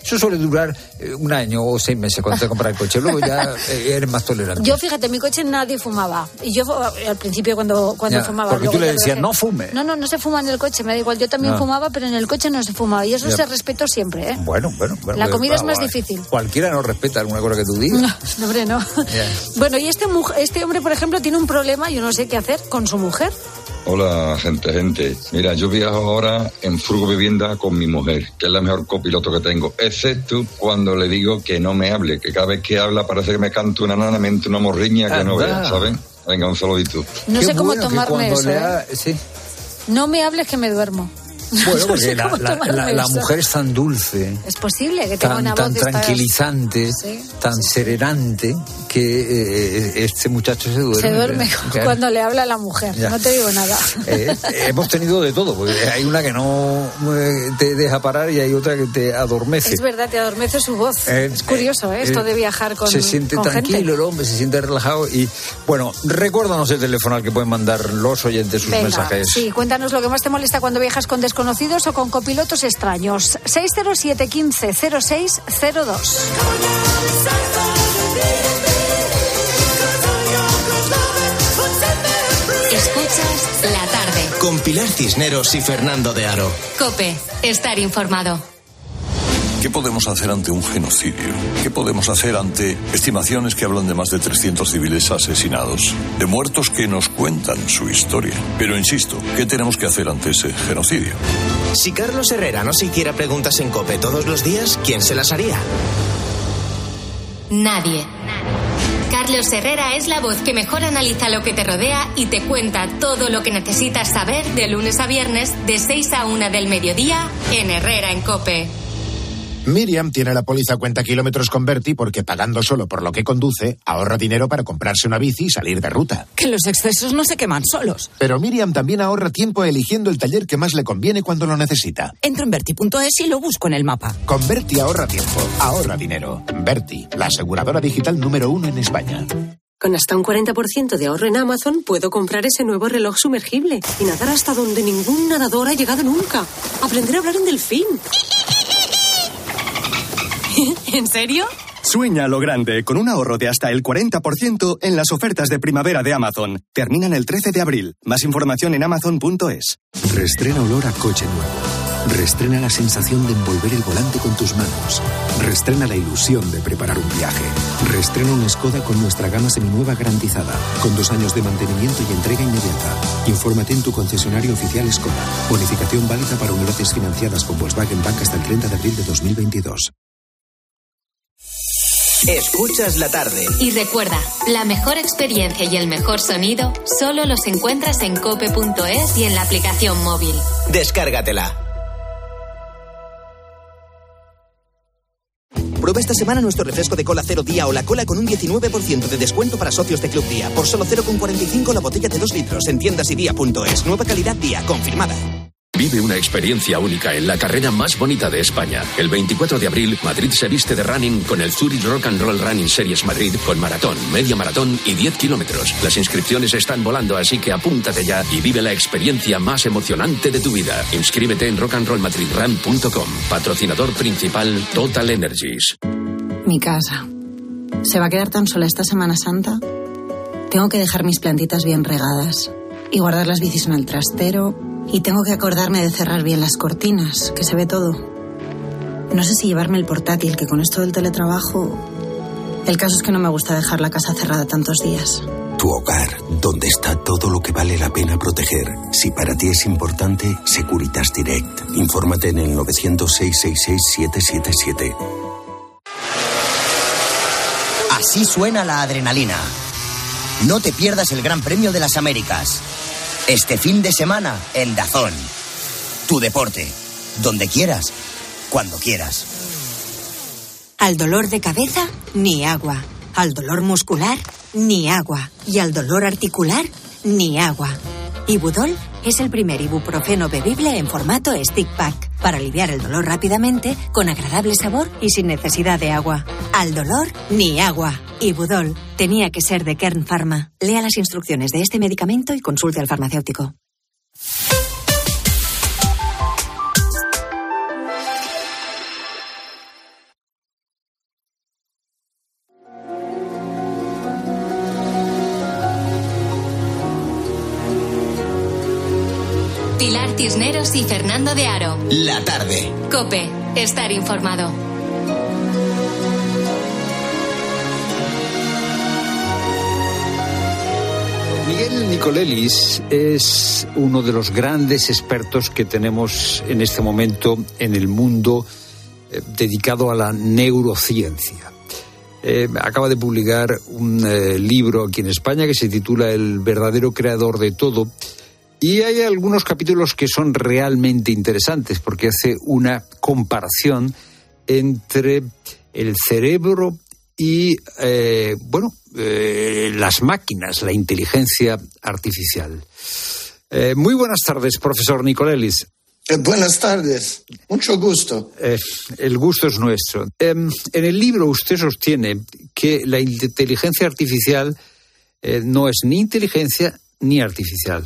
Speaker 1: Eso suele durar eh, un año o seis meses cuando te compras el coche. Luego ya eh, eres más tolerante.
Speaker 15: Yo, fíjate, en mi coche nadie fumaba. Y yo al principio cuando, cuando
Speaker 1: ya,
Speaker 15: fumaba...
Speaker 1: Porque tú le decías, no fume.
Speaker 15: No, no, no se fuma en el coche, me da igual. Yo también no. fumaba, pero en el coche no se fumaba. Y eso ya. se respetó siempre, ¿eh?
Speaker 1: Bueno, bueno. bueno
Speaker 15: La
Speaker 1: pues,
Speaker 15: comida
Speaker 1: va,
Speaker 15: es más
Speaker 1: va.
Speaker 15: difícil.
Speaker 1: Cualquiera no respeta alguna cosa que tú digas.
Speaker 15: No, no hombre, no. Yeah. Bueno, y este, este hombre, por ejemplo, tiene un problema, yo no sé qué hacer, con su mujer.
Speaker 18: Hola, gente, gente. Mira, yo viajo ahora en Furgo Vivienda con mi mujer, que es la mejor copiloto que tengo, excepto cuando le digo que no me hable, que cada vez que habla parece que me canta una nana, me entra una morriña que
Speaker 1: Anda.
Speaker 18: no vea, ¿sabes? Venga, un saludito.
Speaker 15: No
Speaker 18: Qué
Speaker 15: sé cómo
Speaker 18: bueno
Speaker 15: tomarme eso,
Speaker 1: ha...
Speaker 15: ¿eh?
Speaker 1: sí.
Speaker 15: No me hables que me duermo.
Speaker 1: Bueno,
Speaker 15: no
Speaker 1: porque
Speaker 15: sé
Speaker 1: la, la, la, la mujer es tan dulce.
Speaker 15: Es posible que tenga
Speaker 1: tan,
Speaker 15: una
Speaker 1: tan
Speaker 15: voz
Speaker 1: tranquilizante,
Speaker 15: esta... sí,
Speaker 1: tan
Speaker 15: sí, sí.
Speaker 1: serenante, que eh, este muchacho se duerme.
Speaker 15: Se duerme claro. cuando le habla a la mujer, ya. No te digo nada.
Speaker 1: Eh, hemos tenido de todo, porque hay una que no te deja parar y hay otra que te adormece.
Speaker 15: Es verdad, te adormece su voz. Eh, es curioso, ¿eh? Esto eh, de viajar con
Speaker 1: Se siente
Speaker 15: con
Speaker 1: tranquilo
Speaker 15: gente.
Speaker 1: El hombre, se siente relajado y, bueno, recuérdanos el teléfono al que pueden mandar los oyentes sus
Speaker 15: Venga,
Speaker 1: mensajes.
Speaker 15: Sí, cuéntanos lo que más te molesta cuando viajas con desconocidos o con copilotos extraños. seis cero siete, quince, cero seis cero dos.
Speaker 3: Escuchas La Tarde.
Speaker 2: Con Pilar Cisneros y Fernando de Aro.
Speaker 3: COPE. Estar informado.
Speaker 19: ¿Qué podemos hacer ante un genocidio? ¿Qué podemos hacer ante estimaciones que hablan de más de trescientos civiles asesinados? De muertos que nos cuentan su historia. Pero insisto, ¿qué tenemos que hacer ante ese genocidio?
Speaker 2: Si Carlos Herrera no se hiciera preguntas en COPE todos los días, ¿quién se las haría?
Speaker 3: Nadie. Carlos Herrera es la voz que mejor analiza lo que te rodea y te cuenta todo lo que necesitas saber de lunes a viernes de seis a una del mediodía en Herrera en COPE.
Speaker 20: Miriam tiene la póliza cuenta kilómetros con Berti porque pagando solo por lo que conduce ahorra dinero para comprarse una bici y salir de ruta.
Speaker 21: Que los excesos no se queman solos.
Speaker 20: Pero Miriam también ahorra tiempo eligiendo el taller que más le conviene cuando lo necesita.
Speaker 21: Entro en Berti punto es y lo busco en el mapa.
Speaker 20: Con Berti ahorra tiempo, ahorra dinero. Berti, la aseguradora digital número uno en España.
Speaker 22: Con hasta un cuarenta por ciento de ahorro en Amazon puedo comprar ese nuevo reloj sumergible y nadar hasta donde ningún nadador ha llegado nunca. Aprender a hablar en delfín.
Speaker 21: ¿En serio?
Speaker 23: Sueña lo grande con un ahorro de hasta el cuarenta por ciento en las ofertas de primavera de Amazon. Terminan el trece de abril. Más información en amazon punto es.
Speaker 24: Reestrena olor a coche nuevo. Reestrena la sensación de envolver el volante con tus manos. Reestrena la ilusión de preparar un viaje. Reestrena una Skoda con nuestra gama seminueva garantizada, con dos años de mantenimiento y entrega inmediata. Infórmate en tu concesionario oficial Skoda. Bonificación válida para unidades financiadas con Volkswagen Bank hasta el treinta de abril de dos mil veintidós.
Speaker 2: Escuchas La Tarde.
Speaker 3: Y recuerda, la mejor experiencia y el mejor sonido solo los encuentras en cope punto es y en la aplicación móvil.
Speaker 2: Descárgatela.
Speaker 25: Prueba esta semana nuestro refresco de cola cero día o la cola con un diecinueve por ciento de descuento para socios de Club Día. Por solo cero coma cuarenta y cinco la botella de dos litros en tiendas y día punto es. Nueva calidad Día, confirmada.
Speaker 26: Vive una experiencia única en la carrera más bonita de España. El veinticuatro de abril, Madrid se viste de running con el Zurich Rock and Roll Running Series Madrid con maratón, media maratón y diez kilómetros. Las inscripciones están volando, así que apúntate ya y vive la experiencia más emocionante de tu vida. Inscríbete en rock and roll madrid run punto com. Patrocinador principal Total Energies.
Speaker 27: Mi casa. ¿Se va a quedar tan sola esta Semana Santa? Tengo que dejar mis plantitas bien regadas y guardar las bicis en el trastero. Y tengo que acordarme de cerrar bien las cortinas, que se ve todo. No sé si llevarme el portátil, que con esto del teletrabajo... El caso es que no me gusta dejar la casa cerrada tantos días.
Speaker 28: Tu hogar, donde está todo lo que vale la pena proteger. Si para ti es importante, Securitas Direct. Infórmate en el nueve cero cero, seis seis seis, siete siete siete.
Speaker 29: Así suena la adrenalina. No te pierdas el Gran Premio de las Américas. Este fin de semana, en DAZN. Tu deporte. Donde quieras. Cuando quieras.
Speaker 30: Al dolor de cabeza, ni agua. Al dolor muscular, ni agua. Y al dolor articular, ni agua. Ibudol es el primer ibuprofeno bebible en formato stick pack. Para aliviar el dolor rápidamente, con agradable sabor y sin necesidad de agua. Al dolor, ni agua. Ibudol. Tenía que ser de Kern Pharma. Lea las instrucciones de este medicamento y consulte al farmacéutico.
Speaker 3: Cisneros y Fernando de Aro.
Speaker 2: La tarde.
Speaker 3: COPE. Estar informado.
Speaker 1: Miguel Nicolelis es uno de los grandes expertos que tenemos en este momento en el mundo eh, dedicado a la neurociencia. Eh, acaba de publicar un eh, libro aquí en España que se titula El verdadero creador de todo, y hay algunos capítulos que son realmente interesantes porque hace una comparación entre el cerebro y, eh, bueno, eh, las máquinas, la inteligencia artificial. Eh, muy buenas tardes, profesor Nicolelis.
Speaker 4: Eh, buenas tardes, mucho gusto.
Speaker 1: Eh, el gusto es nuestro. Eh, en el libro usted sostiene que la inteligencia artificial eh, no es ni inteligencia ni artificial.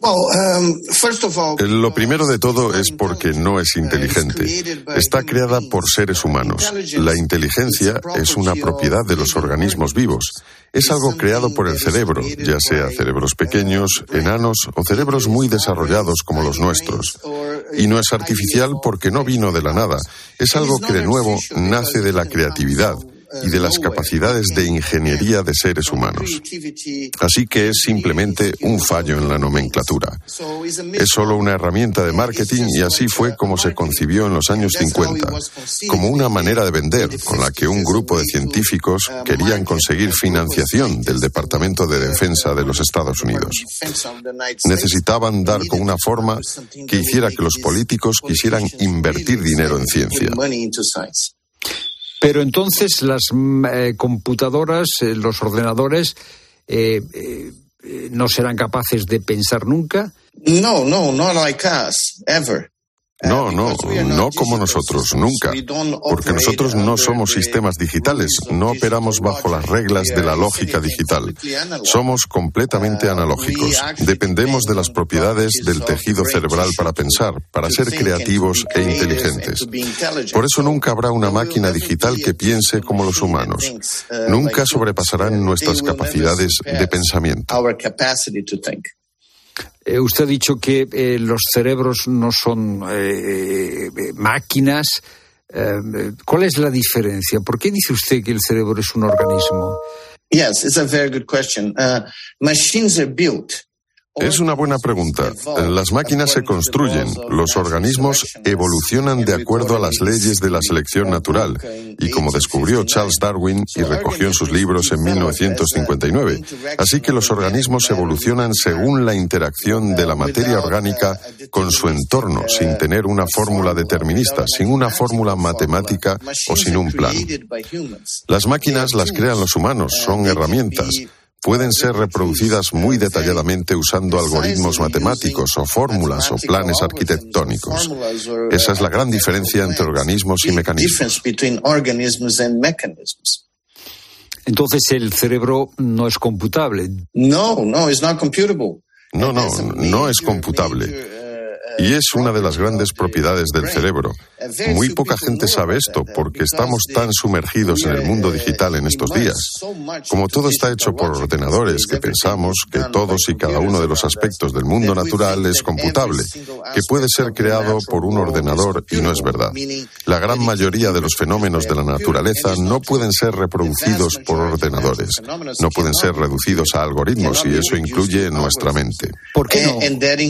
Speaker 5: Lo primero de todo es porque no es inteligente. Está creada por seres humanos. La inteligencia es una propiedad de los organismos vivos. Es algo creado por el cerebro, ya sea cerebros pequeños, enanos o cerebros muy desarrollados como los nuestros. Y no es artificial porque no vino de la nada. Es algo que de nuevo nace de la creatividad y de las capacidades de ingeniería de seres humanos. Así que es simplemente un fallo en la nomenclatura. Es solo una herramienta de marketing y así fue como se concibió en los años cincuenta, como una manera de vender con la que un grupo de científicos querían conseguir financiación del Departamento de Defensa de los Estados Unidos. Necesitaban dar con una forma que hiciera que los políticos quisieran invertir dinero en ciencia.
Speaker 1: Pero entonces las eh, computadoras, eh, los ordenadores, eh, eh, ¿no serán capaces de pensar nunca?
Speaker 4: No, no, not like us, ever.
Speaker 5: No, no, no como nosotros, nunca. Porque nosotros no somos sistemas digitales, no operamos bajo las reglas de la lógica digital. Somos completamente analógicos. Dependemos de las propiedades del tejido cerebral para pensar, para ser creativos e inteligentes. Por eso nunca habrá una máquina digital que piense como los humanos. Nunca sobrepasarán nuestras capacidades de pensamiento.
Speaker 1: Eh, usted ha dicho que eh, los cerebros no son eh, eh, máquinas. Eh, ¿Cuál es la diferencia? ¿Por qué dice usted que el cerebro es un organismo?
Speaker 4: Yes, it's a very good question. Uh, machines are built.
Speaker 5: Es una buena pregunta. Las máquinas se construyen, los organismos evolucionan de acuerdo a las leyes de la selección natural, y como descubrió Charles Darwin y recogió en sus libros en mil novecientos cincuenta y nueve. Así que los organismos evolucionan según la interacción de la materia orgánica con su entorno, sin tener una fórmula determinista, sin una fórmula matemática o sin un plan. Las máquinas las crean los humanos, son herramientas. Pueden ser reproducidas muy detalladamente usando algoritmos matemáticos o fórmulas o planes arquitectónicos. Esa es la gran diferencia entre organismos y mecanismos.
Speaker 1: Entonces el cerebro no es computable.
Speaker 4: No, no, it's not computable.
Speaker 5: No, no, no es computable. Y es una de las grandes propiedades del cerebro. Muy poca gente sabe esto porque estamos tan sumergidos en el mundo digital en estos días. Como todo está hecho por ordenadores, que pensamos que todos y cada uno de los aspectos del mundo natural es computable, que puede ser creado por un ordenador, y no es verdad. La gran mayoría de los fenómenos de la naturaleza no pueden ser reproducidos por ordenadores. No pueden ser reducidos a algoritmos, y eso incluye nuestra mente.
Speaker 1: ¿Por qué no?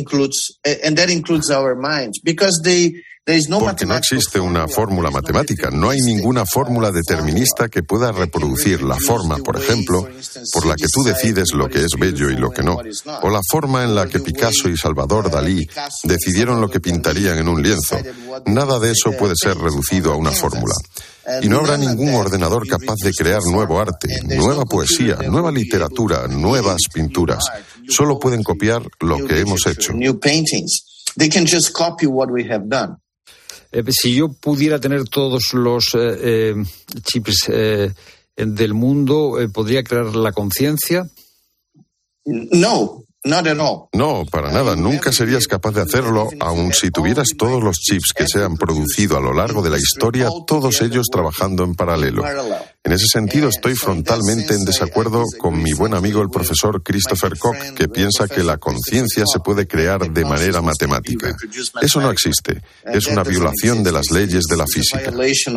Speaker 5: Porque no existe una fórmula matemática, no hay ninguna fórmula determinista que pueda reproducir la forma, por ejemplo, por la que tú decides lo que es bello y lo que no, o la forma en la que Picasso y Salvador Dalí decidieron lo que pintarían en un lienzo. Nada de eso puede ser reducido a una fórmula. Y no habrá ningún ordenador capaz de crear nuevo arte, nueva poesía, nueva literatura, nuevas pinturas. Solo pueden copiar lo que hemos hecho.
Speaker 4: They can just copy what we have done.
Speaker 1: Eh, si yo pudiera tener todos los eh, eh, chips eh, del mundo, eh, ¿podría crear la conciencia?
Speaker 4: No,
Speaker 5: No, para nada. Nunca serías capaz de hacerlo, aun si tuvieras todos los chips que se han producido a lo largo de la historia, todos ellos trabajando en paralelo. En ese sentido, estoy frontalmente en desacuerdo con mi buen amigo el profesor Christopher Koch, que piensa que la conciencia se puede crear de manera matemática. Eso no existe. Es una violación de las leyes de la física.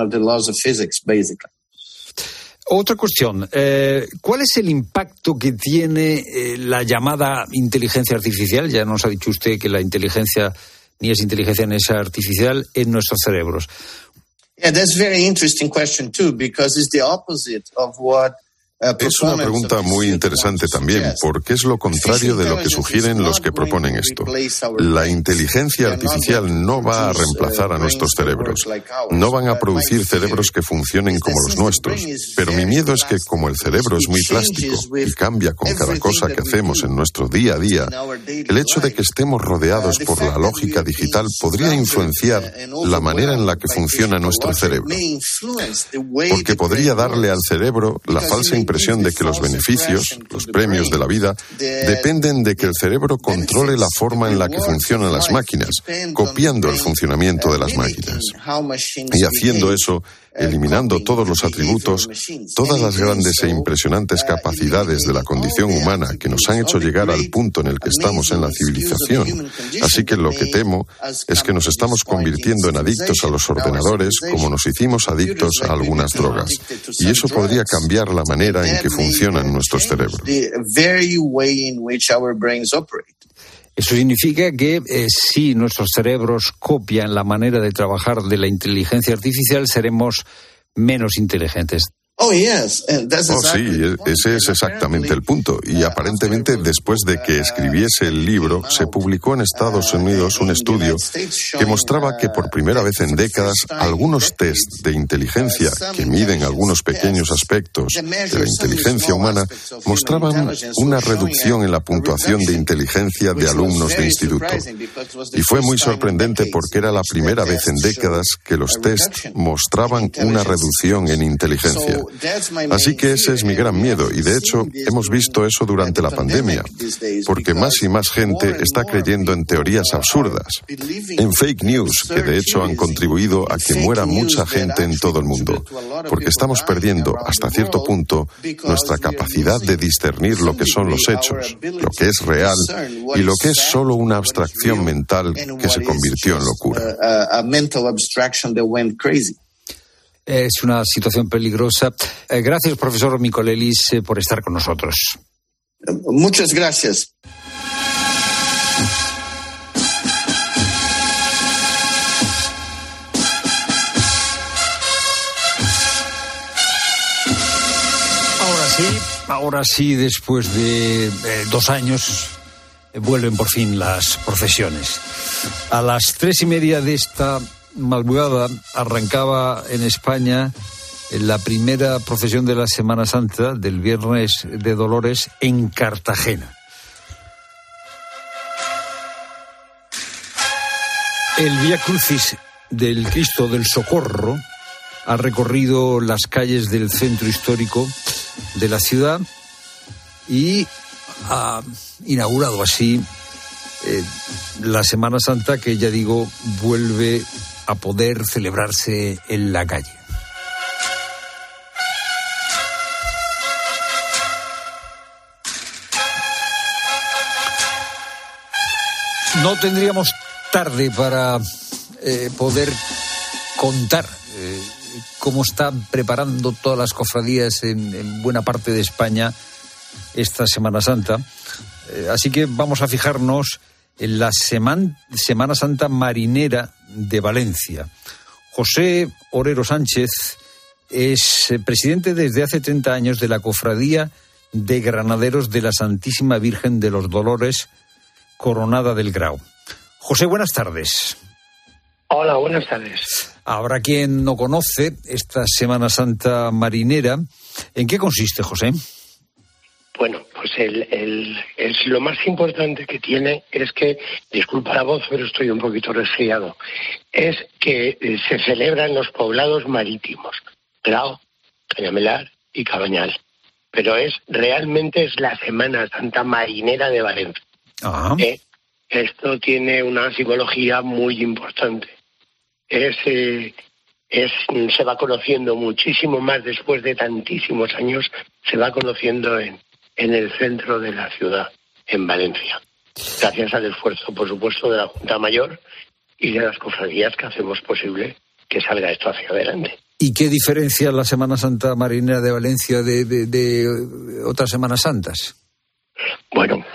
Speaker 1: Otra cuestión, eh, ¿cuál es el impacto que tiene eh, la llamada inteligencia artificial? Ya nos ha dicho usted que la inteligencia ni es inteligencia ni es artificial en nuestros cerebros.
Speaker 4: Yeah, that's a very interesting question too, because it's the opposite of what
Speaker 5: Es una pregunta muy interesante también, porque es lo contrario de lo que sugieren los que proponen esto. La inteligencia artificial no va a reemplazar a nuestros cerebros. No van a producir cerebros que funcionen como los nuestros. Pero mi miedo es que, como el cerebro es muy plástico y cambia con cada cosa que hacemos en nuestro día a día, el hecho de que estemos rodeados por la lógica digital podría influenciar la manera en la que funciona nuestro cerebro. Porque podría darle al cerebro la falsa impresión de que los beneficios, los premios de la vida, dependen de que el cerebro controle la forma en la que funcionan las máquinas, copiando el funcionamiento de las máquinas. Y haciendo eso, eliminando todos los atributos, todas las grandes e impresionantes capacidades de la condición humana que nos han hecho llegar al punto en el que estamos en la civilización. Así que lo que temo es que nos estamos convirtiendo en adictos a los ordenadores como nos hicimos adictos a algunas drogas. Y eso podría cambiar la manera en que funcionan nuestros cerebros.
Speaker 1: Eso significa que eh, si nuestros cerebros copian la manera de trabajar de la inteligencia artificial, seremos menos inteligentes.
Speaker 4: Oh, yes.
Speaker 5: Oh, sí, ese es exactamente el punto. Y aparentemente, después de que escribiese el libro, se publicó en Estados Unidos un estudio que mostraba que por primera vez en décadas algunos test de inteligencia que miden algunos pequeños aspectos de la inteligencia humana mostraban una reducción en la puntuación de inteligencia de alumnos de instituto. Y fue muy sorprendente porque era la primera vez en décadas que los test mostraban una reducción en inteligencia. Así que ese es mi gran miedo y de hecho hemos visto eso durante la pandemia, porque más y más gente está creyendo en teorías absurdas, en fake news que de hecho han contribuido a que muera mucha gente en todo el mundo, porque estamos perdiendo hasta cierto punto nuestra capacidad de discernir lo que son los hechos, lo que es real y lo que es solo una abstracción mental que se convirtió en locura.
Speaker 1: Es una situación peligrosa. Eh, gracias, profesor Micolelis, eh, por estar con nosotros.
Speaker 4: Muchas gracias.
Speaker 1: Ahora sí, ahora sí, después de eh, dos años, eh, vuelven por fin las procesiones. A las tres y media de esta madrugada arrancaba en España la primera procesión de la Semana Santa del Viernes de Dolores en Cartagena. El Vía Crucis del Cristo del Socorro ha recorrido las calles del centro histórico de la ciudad y ha inaugurado así eh, la Semana Santa, que ya digo vuelve a poder celebrarse en la calle. No tendríamos tarde para eh, poder contar eh, cómo están preparando todas las cofradías en, en buena parte de España esta Semana Santa. Eh, así que vamos a fijarnos en la Seman- Semana Santa Marinera de Valencia. José Orero Sánchez es presidente desde hace treinta años de la Cofradía de Granaderos de la Santísima Virgen de los Dolores, Coronada del Grau. José, buenas tardes.
Speaker 6: Hola, buenas tardes.
Speaker 1: Habrá quien no conoce esta Semana Santa marinera. ¿En qué consiste, José?
Speaker 6: Bueno, pues el, el, es lo más importante que tiene es que, disculpa la voz, pero estoy un poquito resfriado, es que eh, se celebra en los poblados marítimos, Grau, Cañamelar y Cabañal. Pero es realmente es la Semana Santa marinera de Valencia. Eh, esto tiene una simbología muy importante. Es, eh, es, se va conociendo muchísimo más después de tantísimos años, se va conociendo en, en el centro de la ciudad, en Valencia. Gracias al esfuerzo, por supuesto, de la Junta Mayor y de las cofradías que hacemos posible que salga esto hacia adelante.
Speaker 1: ¿Y qué diferencia la Semana Santa marinera de Valencia de, de, de otras Semanas Santas?
Speaker 6: Bueno,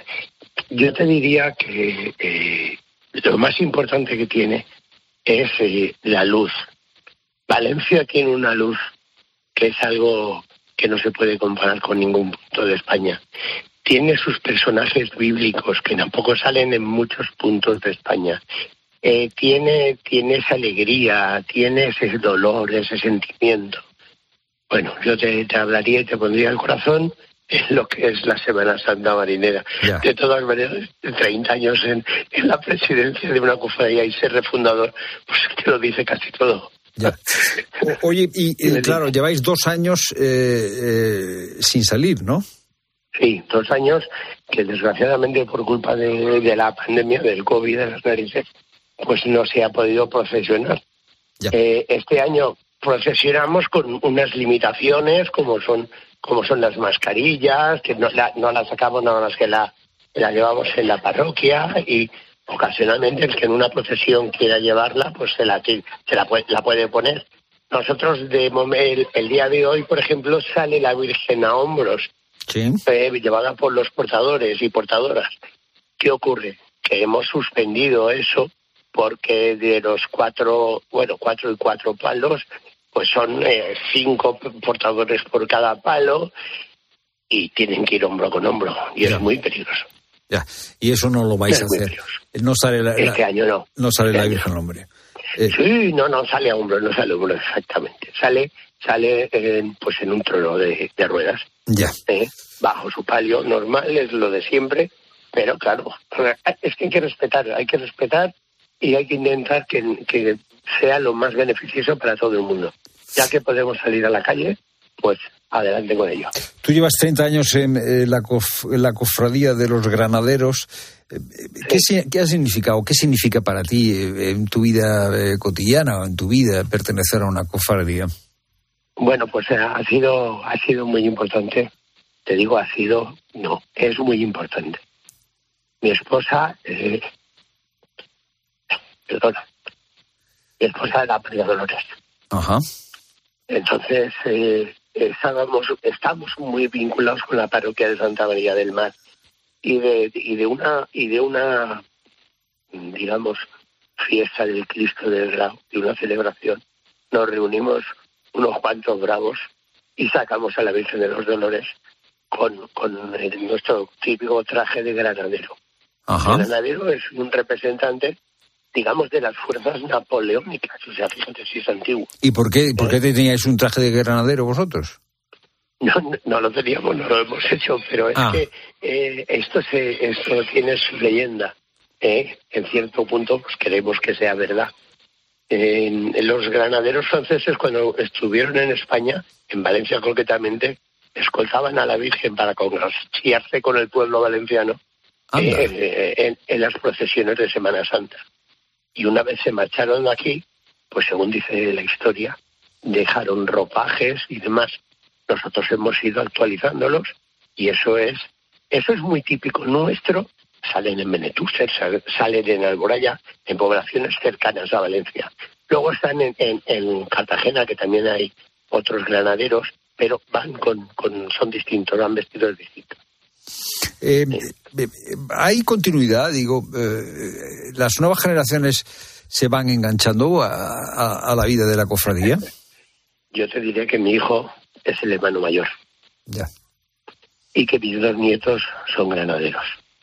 Speaker 6: yo te diría que eh, lo más importante que tiene es eh, la luz. Valencia tiene una luz que es algo que no se puede comparar con ningún punto de España. Tiene sus personajes bíblicos que tampoco salen en muchos puntos de España. Eh, tiene, tiene esa alegría, tiene ese dolor, ese sentimiento. Bueno, yo te, te hablaría y te pondría el corazón en lo que es la Semana Santa marinera. Yeah. De todas maneras, treinta años en, en la presidencia de una cofradía y ser refundador, pues te lo dice casi todo.
Speaker 1: Ya. Oye, y, y claro, lleváis dos años eh, eh, sin salir, ¿no?
Speaker 6: Sí, dos años que desgraciadamente por culpa de, de la pandemia, del COVID, de las narices, pues no se ha podido procesionar. Eh, este año procesionamos con unas limitaciones como son como son las mascarillas, que no, la, no las sacamos nada más que la, la llevamos en la parroquia, y ocasionalmente el que en una procesión quiera llevarla, pues se la, se la, puede, la puede poner. Nosotros de el, el día de hoy, por ejemplo, sale la Virgen a hombros,
Speaker 1: ¿sí?
Speaker 6: eh, llevada por los portadores y portadoras. ¿Qué ocurre? Que hemos suspendido eso porque de los cuatro, bueno, cuatro y cuatro palos, pues son eh, cinco portadores por cada palo y tienen que ir hombro con hombro, y ya. Es muy peligroso.
Speaker 1: Ya, y eso no lo vais es a hacer. Peligroso. No sale la,
Speaker 6: este
Speaker 1: la,
Speaker 6: año no.
Speaker 1: No sale
Speaker 6: este
Speaker 1: la Virgen al hombre.
Speaker 6: Eh. Sí, no, no sale a hombro, no sale a hombro exactamente. Sale, sale en, pues en un trono de, de ruedas.
Speaker 1: Ya.
Speaker 6: Eh, bajo su palio normal, es lo de siempre, pero claro, es que hay que respetar, hay que respetar y hay que intentar que, que sea lo más beneficioso para todo el mundo. Ya que podemos salir a la calle, pues adelante con ello.
Speaker 1: Tú llevas treinta años en, eh, la, cof, en la cofradía de los granaderos. ¿Qué, sí. ¿Qué ha significado? ¿Ququé significa para ti eh, en tu vida eh, cotidiana o en tu vida pertenecer a una cofradía?
Speaker 6: Bueno, pues eh, ha sido ha sido muy importante. Te digo, ha sido, no, es muy importante. Mi esposa, eh, perdona, mi esposa era María Dolores.
Speaker 1: Ajá.
Speaker 6: Entonces, eh, estábamos, estamos muy vinculados con la parroquia de Santa María del Mar y de, y de una, y de una, digamos, fiesta del Cristo del Grau, de una celebración. Nos reunimos unos cuantos bravos y sacamos a la Virgen de los Dolores con, con el, nuestro típico traje de granadero.
Speaker 1: Ajá.
Speaker 6: El granadero es un representante, digamos, de las fuerzas napoleónicas, o sea, fíjate si es antiguo.
Speaker 1: ¿Y por qué, por qué teníais un traje de granadero vosotros?
Speaker 6: No, no, no lo teníamos, no lo hemos hecho, pero es ah. que eh, esto se esto tiene su leyenda. ¿eh? En cierto punto, pues queremos que sea verdad. En, en los granaderos franceses, cuando estuvieron en España, en Valencia concretamente, escoltaban a la Virgen para congraciarse con el pueblo valenciano eh, en, en las procesiones de Semana Santa. Y una vez se marcharon de aquí, pues según dice la historia, dejaron ropajes y demás. Nosotros hemos ido actualizándolos y eso es eso es muy típico nuestro. Salen en Benetúser, salen en Alboraya, en poblaciones cercanas a Valencia. Luego están en, en, en Cartagena, que también hay otros granaderos, pero van con, con son distintos, van vestidos distintos.
Speaker 1: Eh, eh, ¿Hay continuidad? Digo, eh, ¿las nuevas generaciones se van enganchando a, a, a la vida de la cofradía?
Speaker 6: Yo te diré que mi hijo es el hermano mayor.
Speaker 1: Ya.
Speaker 6: Y que mis dos nietos son granaderos.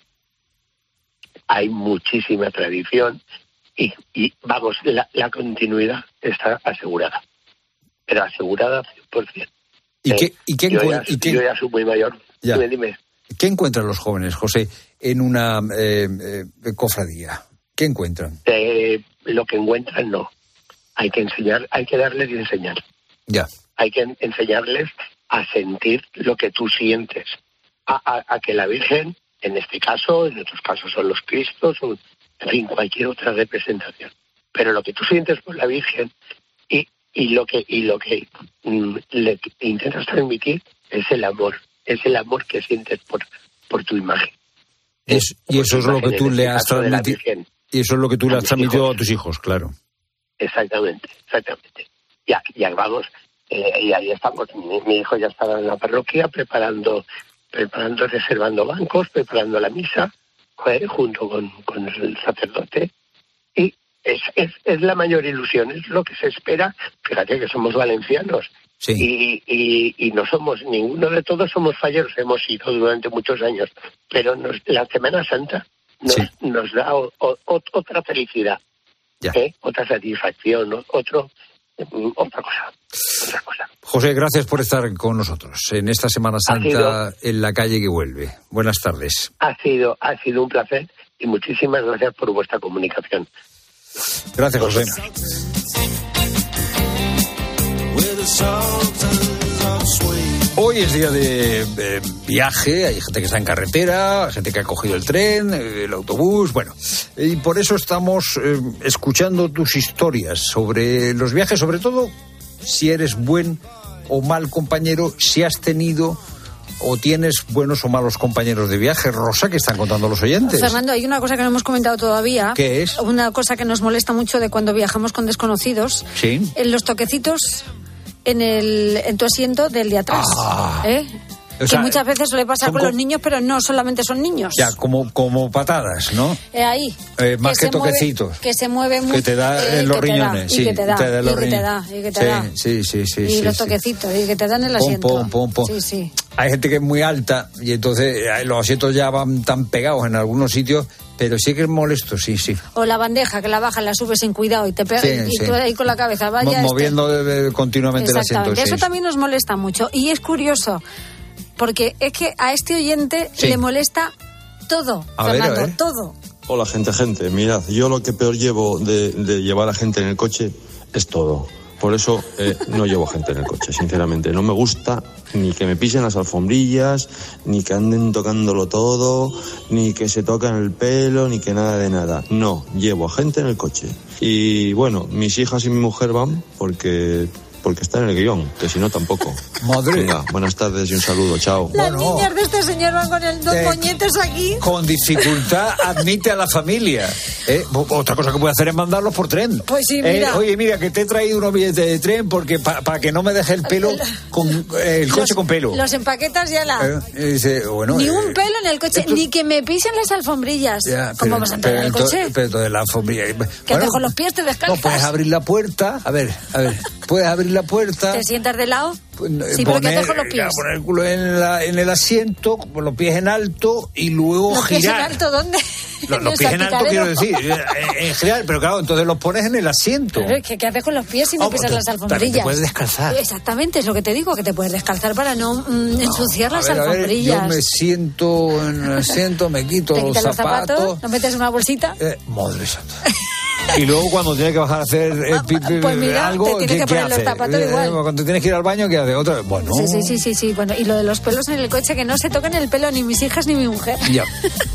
Speaker 6: Hay muchísima tradición y, y vamos, la, la continuidad está asegurada. Pero asegurada cien por ciento.
Speaker 1: ¿Y eh, qué, y qué
Speaker 6: yo,
Speaker 1: encuent-
Speaker 6: ya,
Speaker 1: y qué...
Speaker 6: yo ya soy muy mayor.
Speaker 1: Ya.
Speaker 6: Dime, dime.
Speaker 1: ¿Qué encuentran los jóvenes, José, en una eh, eh, cofradía? ¿Qué encuentran?
Speaker 6: Eh, lo que encuentran no. Hay que enseñar, hay que darles y enseñar.
Speaker 1: Ya.
Speaker 6: Hay que enseñarles a sentir lo que tú sientes. A, a, a que la Virgen en este caso, en otros casos son los Cristos, o, en fin, cualquier otra representación. Pero lo que tú sientes por la Virgen y, y lo que y lo que mm, le intentas transmitir es el amor, es el amor que sientes por, por tu imagen.
Speaker 1: Es, y eso es lo que tú le has transmitido. Y eso es lo que tú le has transmitido a tus hijos, claro.
Speaker 6: Exactamente, exactamente. Ya, ya vamos, eh, y ahí estamos. Mi, mi hijo ya estaba en la parroquia preparando, preparando, reservando bancos, preparando la misa, eh, junto con, con el sacerdote. Y es, es, es la mayor ilusión, es lo que se espera. Fíjate que somos valencianos. Sí. Y, y, y no somos, ninguno de todos somos falleros, hemos sido durante muchos años. Pero nos, la Semana Santa nos, sí. nos da o, o, otra felicidad, ¿eh? Otra satisfacción, otro, otra cosa, otra cosa.
Speaker 1: José, gracias por estar con nosotros en esta Semana Santa sido, en la calle que vuelve. Buenas tardes.
Speaker 6: Ha sido, ha sido un placer y muchísimas gracias por vuestra comunicación.
Speaker 1: Gracias, José. Hoy es día de eh, viaje, hay gente que está en carretera, hay gente que ha cogido el tren, el autobús, bueno, y por eso estamos eh, escuchando tus historias sobre los viajes, sobre todo si eres buen o mal compañero, si has tenido o tienes buenos o malos compañeros de viaje. Rosa, ¿qué están contando los oyentes?
Speaker 15: Fernando, hay una cosa que no hemos comentado todavía.
Speaker 1: ¿Qué es?
Speaker 15: Una cosa que nos molesta mucho de cuando viajamos con desconocidos.
Speaker 1: Sí.
Speaker 15: En los toquecitos en el en tu asiento del de atrás.
Speaker 1: Ah.
Speaker 15: ¿Eh?
Speaker 1: O sea,
Speaker 15: que muchas veces suele pasar con
Speaker 1: como,
Speaker 15: los niños, pero no solamente son niños.
Speaker 1: Ya, como, como patadas, ¿no?
Speaker 15: Eh, ahí.
Speaker 1: Eh, más que, que toquecitos.
Speaker 15: Mueve, que se mueve mucho.
Speaker 1: Que te da eh, en los riñones, sí.
Speaker 15: Y que te da,
Speaker 1: te da,
Speaker 15: y que te da, y que te
Speaker 1: sí,
Speaker 15: da.
Speaker 1: Sí, sí, sí.
Speaker 15: Y
Speaker 1: sí,
Speaker 15: los
Speaker 1: sí.
Speaker 15: toquecitos, y que te dan el asiento.
Speaker 1: Pom, pom, pom, pom.
Speaker 15: Sí, sí.
Speaker 1: Hay gente que es muy alta y entonces los asientos ya van tan pegados en algunos sitios, pero sí que es molesto, sí, sí.
Speaker 15: O la bandeja, que la bajas, la subes sin cuidado y te pegas, sí, y sí. tú ahí con la cabeza, vaya.
Speaker 1: Moviendo este. de, de, continuamente el asiento.
Speaker 15: Exactamente, eso
Speaker 1: sí.
Speaker 15: también nos molesta mucho. Y es curioso, porque es que a este oyente sí. le molesta todo,
Speaker 1: a
Speaker 15: Fernando,
Speaker 1: ver, a ver.
Speaker 15: todo.
Speaker 7: Hola, gente, gente. Mirad, yo lo que peor llevo de, de llevar a gente en el coche es todo. Por eso eh, no llevo gente en el coche, sinceramente. No me gusta ni que me pisen las alfombrillas, ni que anden tocándolo todo, ni que se tocan el pelo, ni que nada de nada. No, llevo a gente en el coche. Y bueno, mis hijas y mi mujer van porque... porque está en el guión, que si no tampoco.
Speaker 1: Madre.
Speaker 7: Venga, buenas tardes y un saludo, chao.
Speaker 15: Las
Speaker 1: bueno,
Speaker 15: niñas de este señor van con el dos moñetes aquí.
Speaker 1: Con dificultad admite a la familia. ¿Eh? Otra cosa que puede hacer es mandarlos por tren.
Speaker 15: Pues sí, mira.
Speaker 1: Eh, oye, mira, que te he traído unos billetes de tren porque para pa que no me deje el pelo, con eh, el
Speaker 15: los,
Speaker 1: coche con pelo.
Speaker 15: Los empaquetas ya la...
Speaker 1: Eh, dice, bueno,
Speaker 15: ni
Speaker 1: eh,
Speaker 15: un pelo en el coche,
Speaker 1: esto...
Speaker 15: ni que me pisen las alfombrillas.
Speaker 1: Ya,
Speaker 15: ¿Cómo
Speaker 1: pero,
Speaker 15: vas a entrar en el coche?
Speaker 1: Pero todo de la alfombrilla.
Speaker 15: Que
Speaker 1: bueno,
Speaker 15: te con los pies te descalzas.
Speaker 1: No, puedes abrir la puerta. A ver, a ver, puedes abrir la puerta.
Speaker 15: ¿Te sientas de lado?
Speaker 1: Pues,
Speaker 15: sí,
Speaker 1: poner,
Speaker 15: pero ¿qué haces con los pies?
Speaker 1: Poner el culo en, la, en el asiento, con los pies en alto y luego
Speaker 15: ¿Los
Speaker 1: girar.
Speaker 15: ¿Los pies en alto dónde?
Speaker 1: Los, los pies en alto quiero decir, en, en girar, pero claro, entonces los pones en el asiento.
Speaker 15: Pero, ¿qué, ¿Qué haces con los pies si no oh, pisas te, las alfombrillas?
Speaker 1: Te puedes descalzar.
Speaker 15: Exactamente, es lo que te digo, que te puedes descalzar para no mm, ensuciar no, las ver, alfombrillas.
Speaker 1: Ver, yo me siento en el asiento, me quito los zapatos.
Speaker 15: los zapatos. ¿No metes una bolsita?
Speaker 1: Eh, madre santa. Y luego cuando tienes que bajar a hacer eh, pipi,
Speaker 15: pues mira,
Speaker 1: algo,
Speaker 15: te tienes
Speaker 1: ¿qué,
Speaker 15: que poner
Speaker 1: ¿qué
Speaker 15: los zapatos
Speaker 1: hace?
Speaker 15: igual.
Speaker 1: Cuando tienes que ir al baño, ¿qué hace? Otra vez. Bueno.
Speaker 15: Sí, sí, sí, sí, sí. Bueno, y lo de los pelos en el coche, que no se toquen el pelo ni mis hijas ni mi mujer.
Speaker 1: Ya.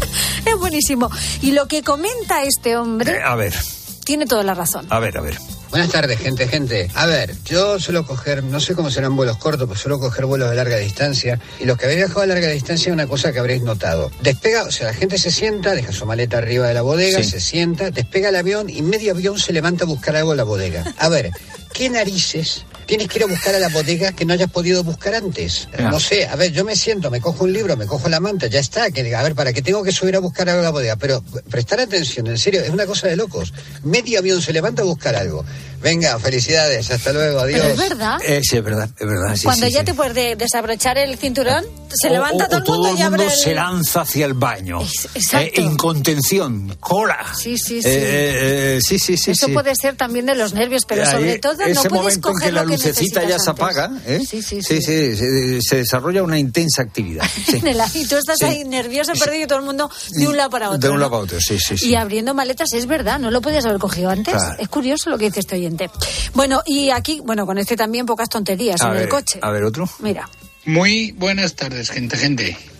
Speaker 15: Es buenísimo. Y lo que comenta este hombre...
Speaker 1: Eh, a ver.
Speaker 15: Tiene toda la razón.
Speaker 1: A ver, a ver.
Speaker 8: Buenas tardes, gente, gente. A ver, yo suelo coger, no sé cómo serán vuelos cortos, pero suelo coger vuelos de larga distancia. Y los que habéis viajado a larga distancia, una cosa que habréis notado. Despega, o sea, la gente se sienta, deja su maleta arriba de la bodega, sí. se sienta, despega el avión y medio avión se levanta a buscar algo en la bodega. A ver, ¿qué narices tienes que ir a buscar a la bodega que no hayas podido buscar antes? No. no sé, a ver, yo me siento, me cojo un libro, me cojo la manta, ya está, que diga, a ver, ¿para qué tengo que subir a buscar algo a la bodega? Pero prestar atención, en serio, es una cosa de locos. Medio avión se levanta a buscar algo. Venga, felicidades, hasta luego, adiós.
Speaker 15: Pero es verdad.
Speaker 1: Eh, sí, es verdad, es verdad. Sí,
Speaker 15: Cuando
Speaker 1: sí,
Speaker 15: ya
Speaker 1: sí.
Speaker 15: te puedes de, desabrochar el cinturón, se
Speaker 1: o,
Speaker 15: levanta
Speaker 1: o,
Speaker 15: todo el mundo,
Speaker 1: todo el
Speaker 15: y abre
Speaker 1: mundo
Speaker 15: el...
Speaker 1: se lanza hacia el baño.
Speaker 15: Es, exacto.
Speaker 1: Eh, en contención, cola.
Speaker 15: Sí, sí, sí.
Speaker 1: Eh, eh, sí, sí, sí.
Speaker 15: Eso
Speaker 1: sí.
Speaker 15: puede ser también de los nervios, pero
Speaker 1: Ahí,
Speaker 15: sobre todo
Speaker 1: ese
Speaker 15: no puedes
Speaker 1: momento
Speaker 15: coger
Speaker 1: en que la
Speaker 15: lo que
Speaker 1: lucecita ya se
Speaker 15: antes.
Speaker 1: apaga, ¿eh?
Speaker 15: Sí, sí,
Speaker 1: sí. sí, sí se, se desarrolla una intensa actividad. Sí.
Speaker 15: En el, y tú estás sí. ahí nervioso, perdido, y todo el mundo de un lado para otro.
Speaker 1: De un lado
Speaker 15: ¿no?
Speaker 1: para otro, sí, sí, sí.
Speaker 15: Y abriendo maletas, es verdad, no lo podías haber cogido antes. Claro. Es curioso lo que dice este oyente. Bueno, y aquí, bueno, con este también pocas tonterías
Speaker 1: a
Speaker 15: en
Speaker 1: ver,
Speaker 15: el coche.
Speaker 1: A ver, otro.
Speaker 15: Mira.
Speaker 9: Muy buenas tardes, gente, gente.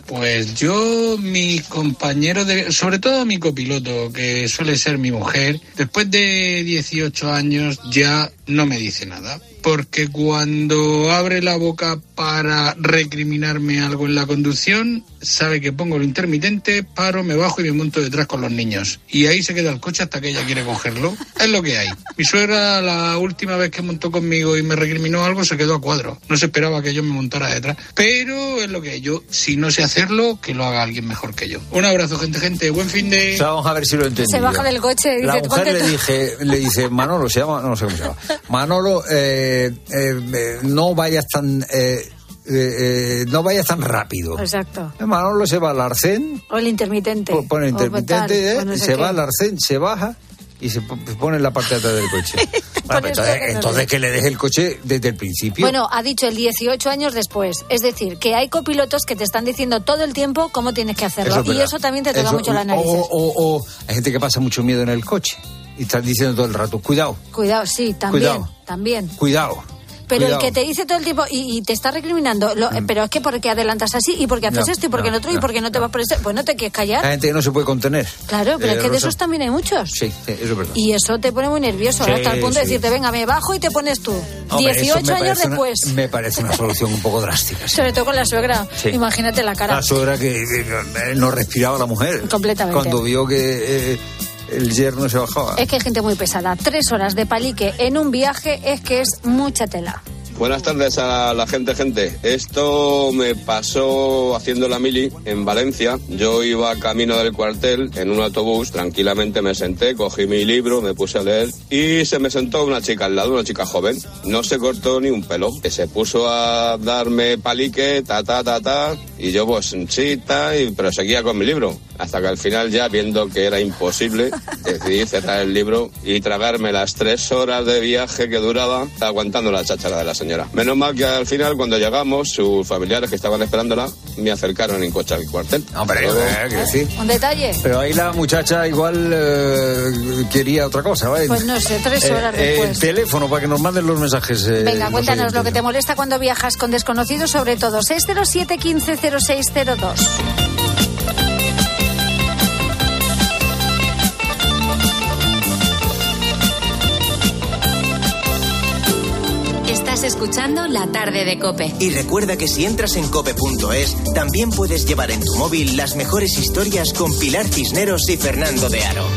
Speaker 9: Pues yo, mi compañero, de, sobre todo mi copiloto, que suele ser mi mujer, después de dieciocho años ya no me dice nada. Porque cuando abre la boca para recriminarme algo en la conducción, sabe que pongo lo intermitente, paro, me bajo y me monto detrás con los niños. Y ahí se queda el coche hasta que ella quiere cogerlo. Es lo que hay. Mi suegra, la última vez que montó conmigo y me recriminó algo, se quedó a cuadro. No se esperaba que yo me montara detrás. Pero es lo que hay. Yo, si no sé hacerlo, que lo haga alguien mejor que yo. Un abrazo, gente, gente. Buen fin de...
Speaker 1: O sea, vamos a ver si lo entendí.
Speaker 15: Se baja del coche y dice...
Speaker 1: La mujer le, dije, le dice, Manolo, se llama, no sé cómo se llama. Manolo, eh... Eh, eh, no vayas tan eh, eh, eh, no vayas tan rápido.
Speaker 15: Exacto.
Speaker 1: Manolo se va al arcén
Speaker 15: o el intermitente
Speaker 1: pone el intermitente,
Speaker 15: tal,
Speaker 1: eh, se va al arcén, se baja y se pone en la parte de atrás del coche. Bueno, entonces, que, entonces que le deje el coche desde el principio.
Speaker 15: Bueno, ha dicho el dieciocho años después. Es decir, que hay copilotos que te están diciendo todo el tiempo cómo tienes que hacerlo. Eso y eso también te toca eso, mucho la nariz.
Speaker 1: O, o, o hay gente que pasa mucho miedo en el coche y están diciendo todo el rato, cuidado.
Speaker 15: Cuidado, sí, también.
Speaker 1: Cuidado.
Speaker 15: También.
Speaker 1: Cuidado.
Speaker 15: Pero
Speaker 1: Cuidado.
Speaker 15: El que te dice todo el tiempo y, y te está recriminando, lo, mm. pero es que porque adelantas así y porque haces
Speaker 1: no,
Speaker 15: esto y porque
Speaker 1: no,
Speaker 15: el otro
Speaker 1: no,
Speaker 15: y porque no te vas por eso, pues no te quieres callar.
Speaker 1: La gente que no se puede contener.
Speaker 15: Claro, pero
Speaker 1: eh,
Speaker 15: es que de
Speaker 1: Rosa.
Speaker 15: esos también hay muchos.
Speaker 1: Sí, sí, eso es verdad.
Speaker 15: Y eso te pone muy nervioso,
Speaker 1: sí,
Speaker 15: hasta el punto
Speaker 1: sí.
Speaker 15: de decirte, venga, me bajo y te pones tú.
Speaker 1: Hombre,
Speaker 15: dieciocho años
Speaker 1: una,
Speaker 15: después.
Speaker 1: Me parece una solución un poco drástica. Sí.
Speaker 15: Sobre todo con la suegra. Sí. Imagínate la cara.
Speaker 1: La suegra que eh, no respiraba la mujer.
Speaker 15: Completamente.
Speaker 1: Cuando vio que... Eh, el yerno se bajaba.
Speaker 15: Es que hay gente muy pesada. Tres horas de palique en un viaje es que es mucha tela.
Speaker 10: Buenas tardes a la gente, gente. Esto me pasó haciendo la mili en Valencia. Yo iba camino del cuartel en un autobús, tranquilamente me senté, cogí mi libro, me puse a leer y se me sentó una chica al lado, una chica joven. No se cortó ni un pelo. Que se puso a darme palique, ta, ta, ta, ta, y yo pues sí, ta, y, pero seguía con mi libro. Hasta que al final ya, viendo que era imposible, decidí cerrar el libro y tragarme las tres horas de viaje que duraba aguantando la cháchara de la señora. Menos mal que al final, cuando llegamos, sus familiares que estaban esperándola me acercaron en coche al cuartel.
Speaker 1: Hombre, Luego, eh, que decir.
Speaker 15: Un detalle.
Speaker 1: Pero ahí la muchacha igual eh, quería otra cosa, ¿vale?
Speaker 15: Pues no sé, tres horas
Speaker 1: eh,
Speaker 15: después.
Speaker 1: El teléfono para que nos manden los mensajes. Eh,
Speaker 15: Venga, cuéntanos
Speaker 1: oyentes.
Speaker 15: Lo que te molesta cuando viajas con desconocidos, sobre todo. seis cero siete, quince cero seis cero dos.
Speaker 3: Estás escuchando La Tarde de COPE.
Speaker 25: Y recuerda que si entras en cope punto es, también puedes llevar en tu móvil las mejores historias con Pilar Cisneros y Fernando de Aro.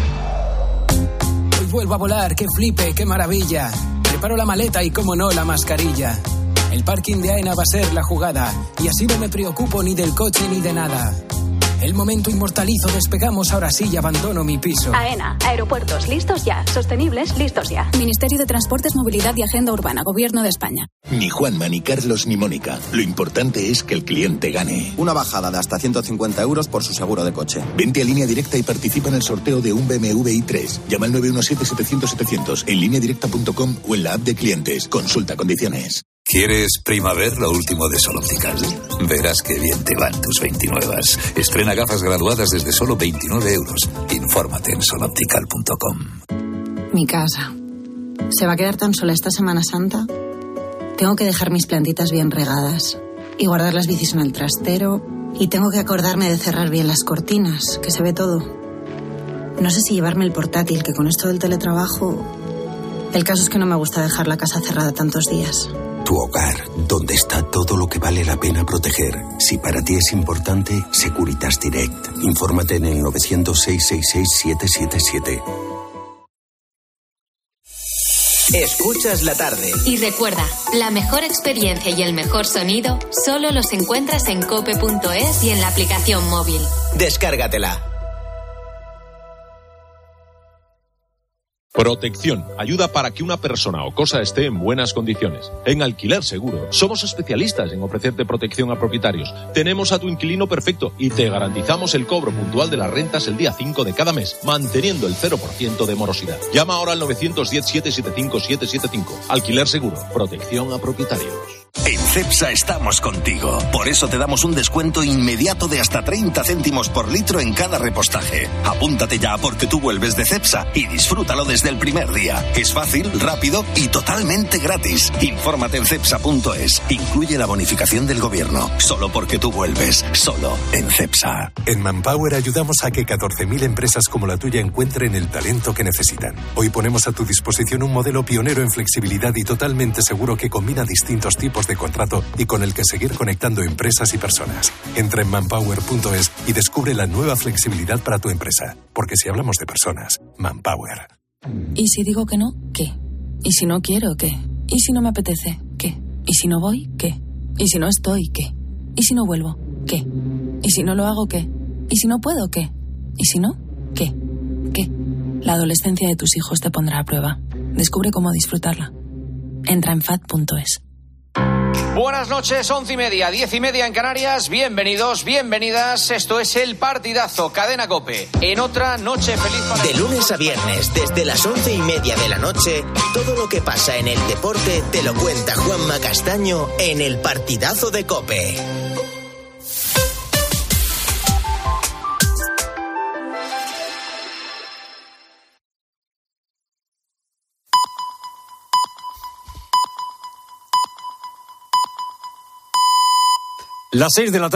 Speaker 11: Hoy vuelvo a volar, qué flipe, qué maravilla. Preparo la maleta y, como no, la mascarilla. El parking de AENA va a ser la jugada y así no me preocupo ni del coche ni de nada. El momento inmortalizo, despegamos, ahora sí y abandono mi piso.
Speaker 12: AENA, aeropuertos listos ya, sostenibles listos ya.
Speaker 13: Ministerio de Transportes, Movilidad y Agenda Urbana, Gobierno de España.
Speaker 14: Ni Juanma, ni Carlos, ni Mónica. Lo importante es que el cliente gane.
Speaker 16: Una bajada de hasta ciento cincuenta euros por su seguro de coche.
Speaker 14: Vente a Línea Directa y participa en el sorteo de un B M W i tres. Llama al nueve uno siete, setecientos, setecientos en línea directa punto com o en la app de clientes. Consulta condiciones.
Speaker 17: ¿Quieres Primaver, lo último de Sol Optical? Verás qué bien te van tus veintinuevas. Estrena gafas graduadas desde solo veintinueve euros. Infórmate en sol optical punto com.
Speaker 27: Mi casa. ¿Se va a quedar tan sola esta Semana Santa? Tengo que dejar mis plantitas bien regadas y guardar las bicis en el trastero. Y tengo que acordarme de cerrar bien las cortinas, que se ve todo. No sé si llevarme el portátil, que con esto del teletrabajo... El caso es que no me gusta dejar la casa cerrada tantos días.
Speaker 28: Tu hogar, donde está todo lo que vale la pena proteger. Si para ti es importante, Securitas Direct. Infórmate en el nueve cero cero, seis seis seis, siete siete siete.
Speaker 25: Escuchas la tarde.
Speaker 3: Y recuerda, la mejor experiencia y el mejor sonido solo los encuentras en cope punto es y en la aplicación móvil.
Speaker 25: Descárgatela.
Speaker 18: Protección. Ayuda para que una persona o cosa esté en buenas condiciones. En Alquiler Seguro somos especialistas en ofrecerte protección a propietarios. Tenemos a tu inquilino perfecto y te garantizamos el cobro puntual de las rentas el día cinco de cada mes, manteniendo el cero por ciento de morosidad. Llama ahora al nueve uno cero, siete siete cinco, siete siete cinco. Alquiler Seguro. Protección a propietarios.
Speaker 28: En
Speaker 2: Cepsa estamos contigo. Por eso te damos un descuento inmediato de hasta treinta céntimos por litro en cada repostaje. Apúntate ya porque tú vuelves de Cepsa y disfrútalo desde el primer día. Es fácil, rápido y totalmente gratis. Infórmate en cepsa punto es. Incluye la bonificación del gobierno. Solo porque tú vuelves. Solo en Cepsa.
Speaker 19: En Manpower ayudamos a que catorce mil empresas como la tuya encuentren el talento que necesitan. Hoy ponemos a tu disposición un modelo pionero en flexibilidad y totalmente seguro que combina distintos tipos de contrato y con el que seguir conectando empresas y personas. Entra en manpower punto es y descubre la nueva flexibilidad para tu empresa. Porque si hablamos de personas, Manpower.
Speaker 27: ¿Y si digo que no? ¿Qué? ¿Y si no quiero? ¿Qué? ¿Y si no me apetece? ¿Qué? ¿Y si no voy? ¿Qué? ¿Y si no estoy? ¿Qué? ¿Y si no vuelvo? ¿Qué? ¿Y si no lo hago? ¿Qué? ¿Y si no puedo? ¿Qué? ¿Y si no? ¿Qué? ¿Qué? La adolescencia de tus hijos te pondrá a prueba. Descubre cómo disfrutarla. Entra en fat punto es.
Speaker 20: Buenas noches, once y media, diez y media en Canarias. Bienvenidos, bienvenidas. Esto es El Partidazo, Cadena COPE. En otra noche feliz para...
Speaker 25: De lunes a viernes, desde las once y media de la noche, todo lo que pasa en el deporte te lo cuenta Juanma Castaño en El Partidazo de COPE.
Speaker 1: Las seis de la tarde.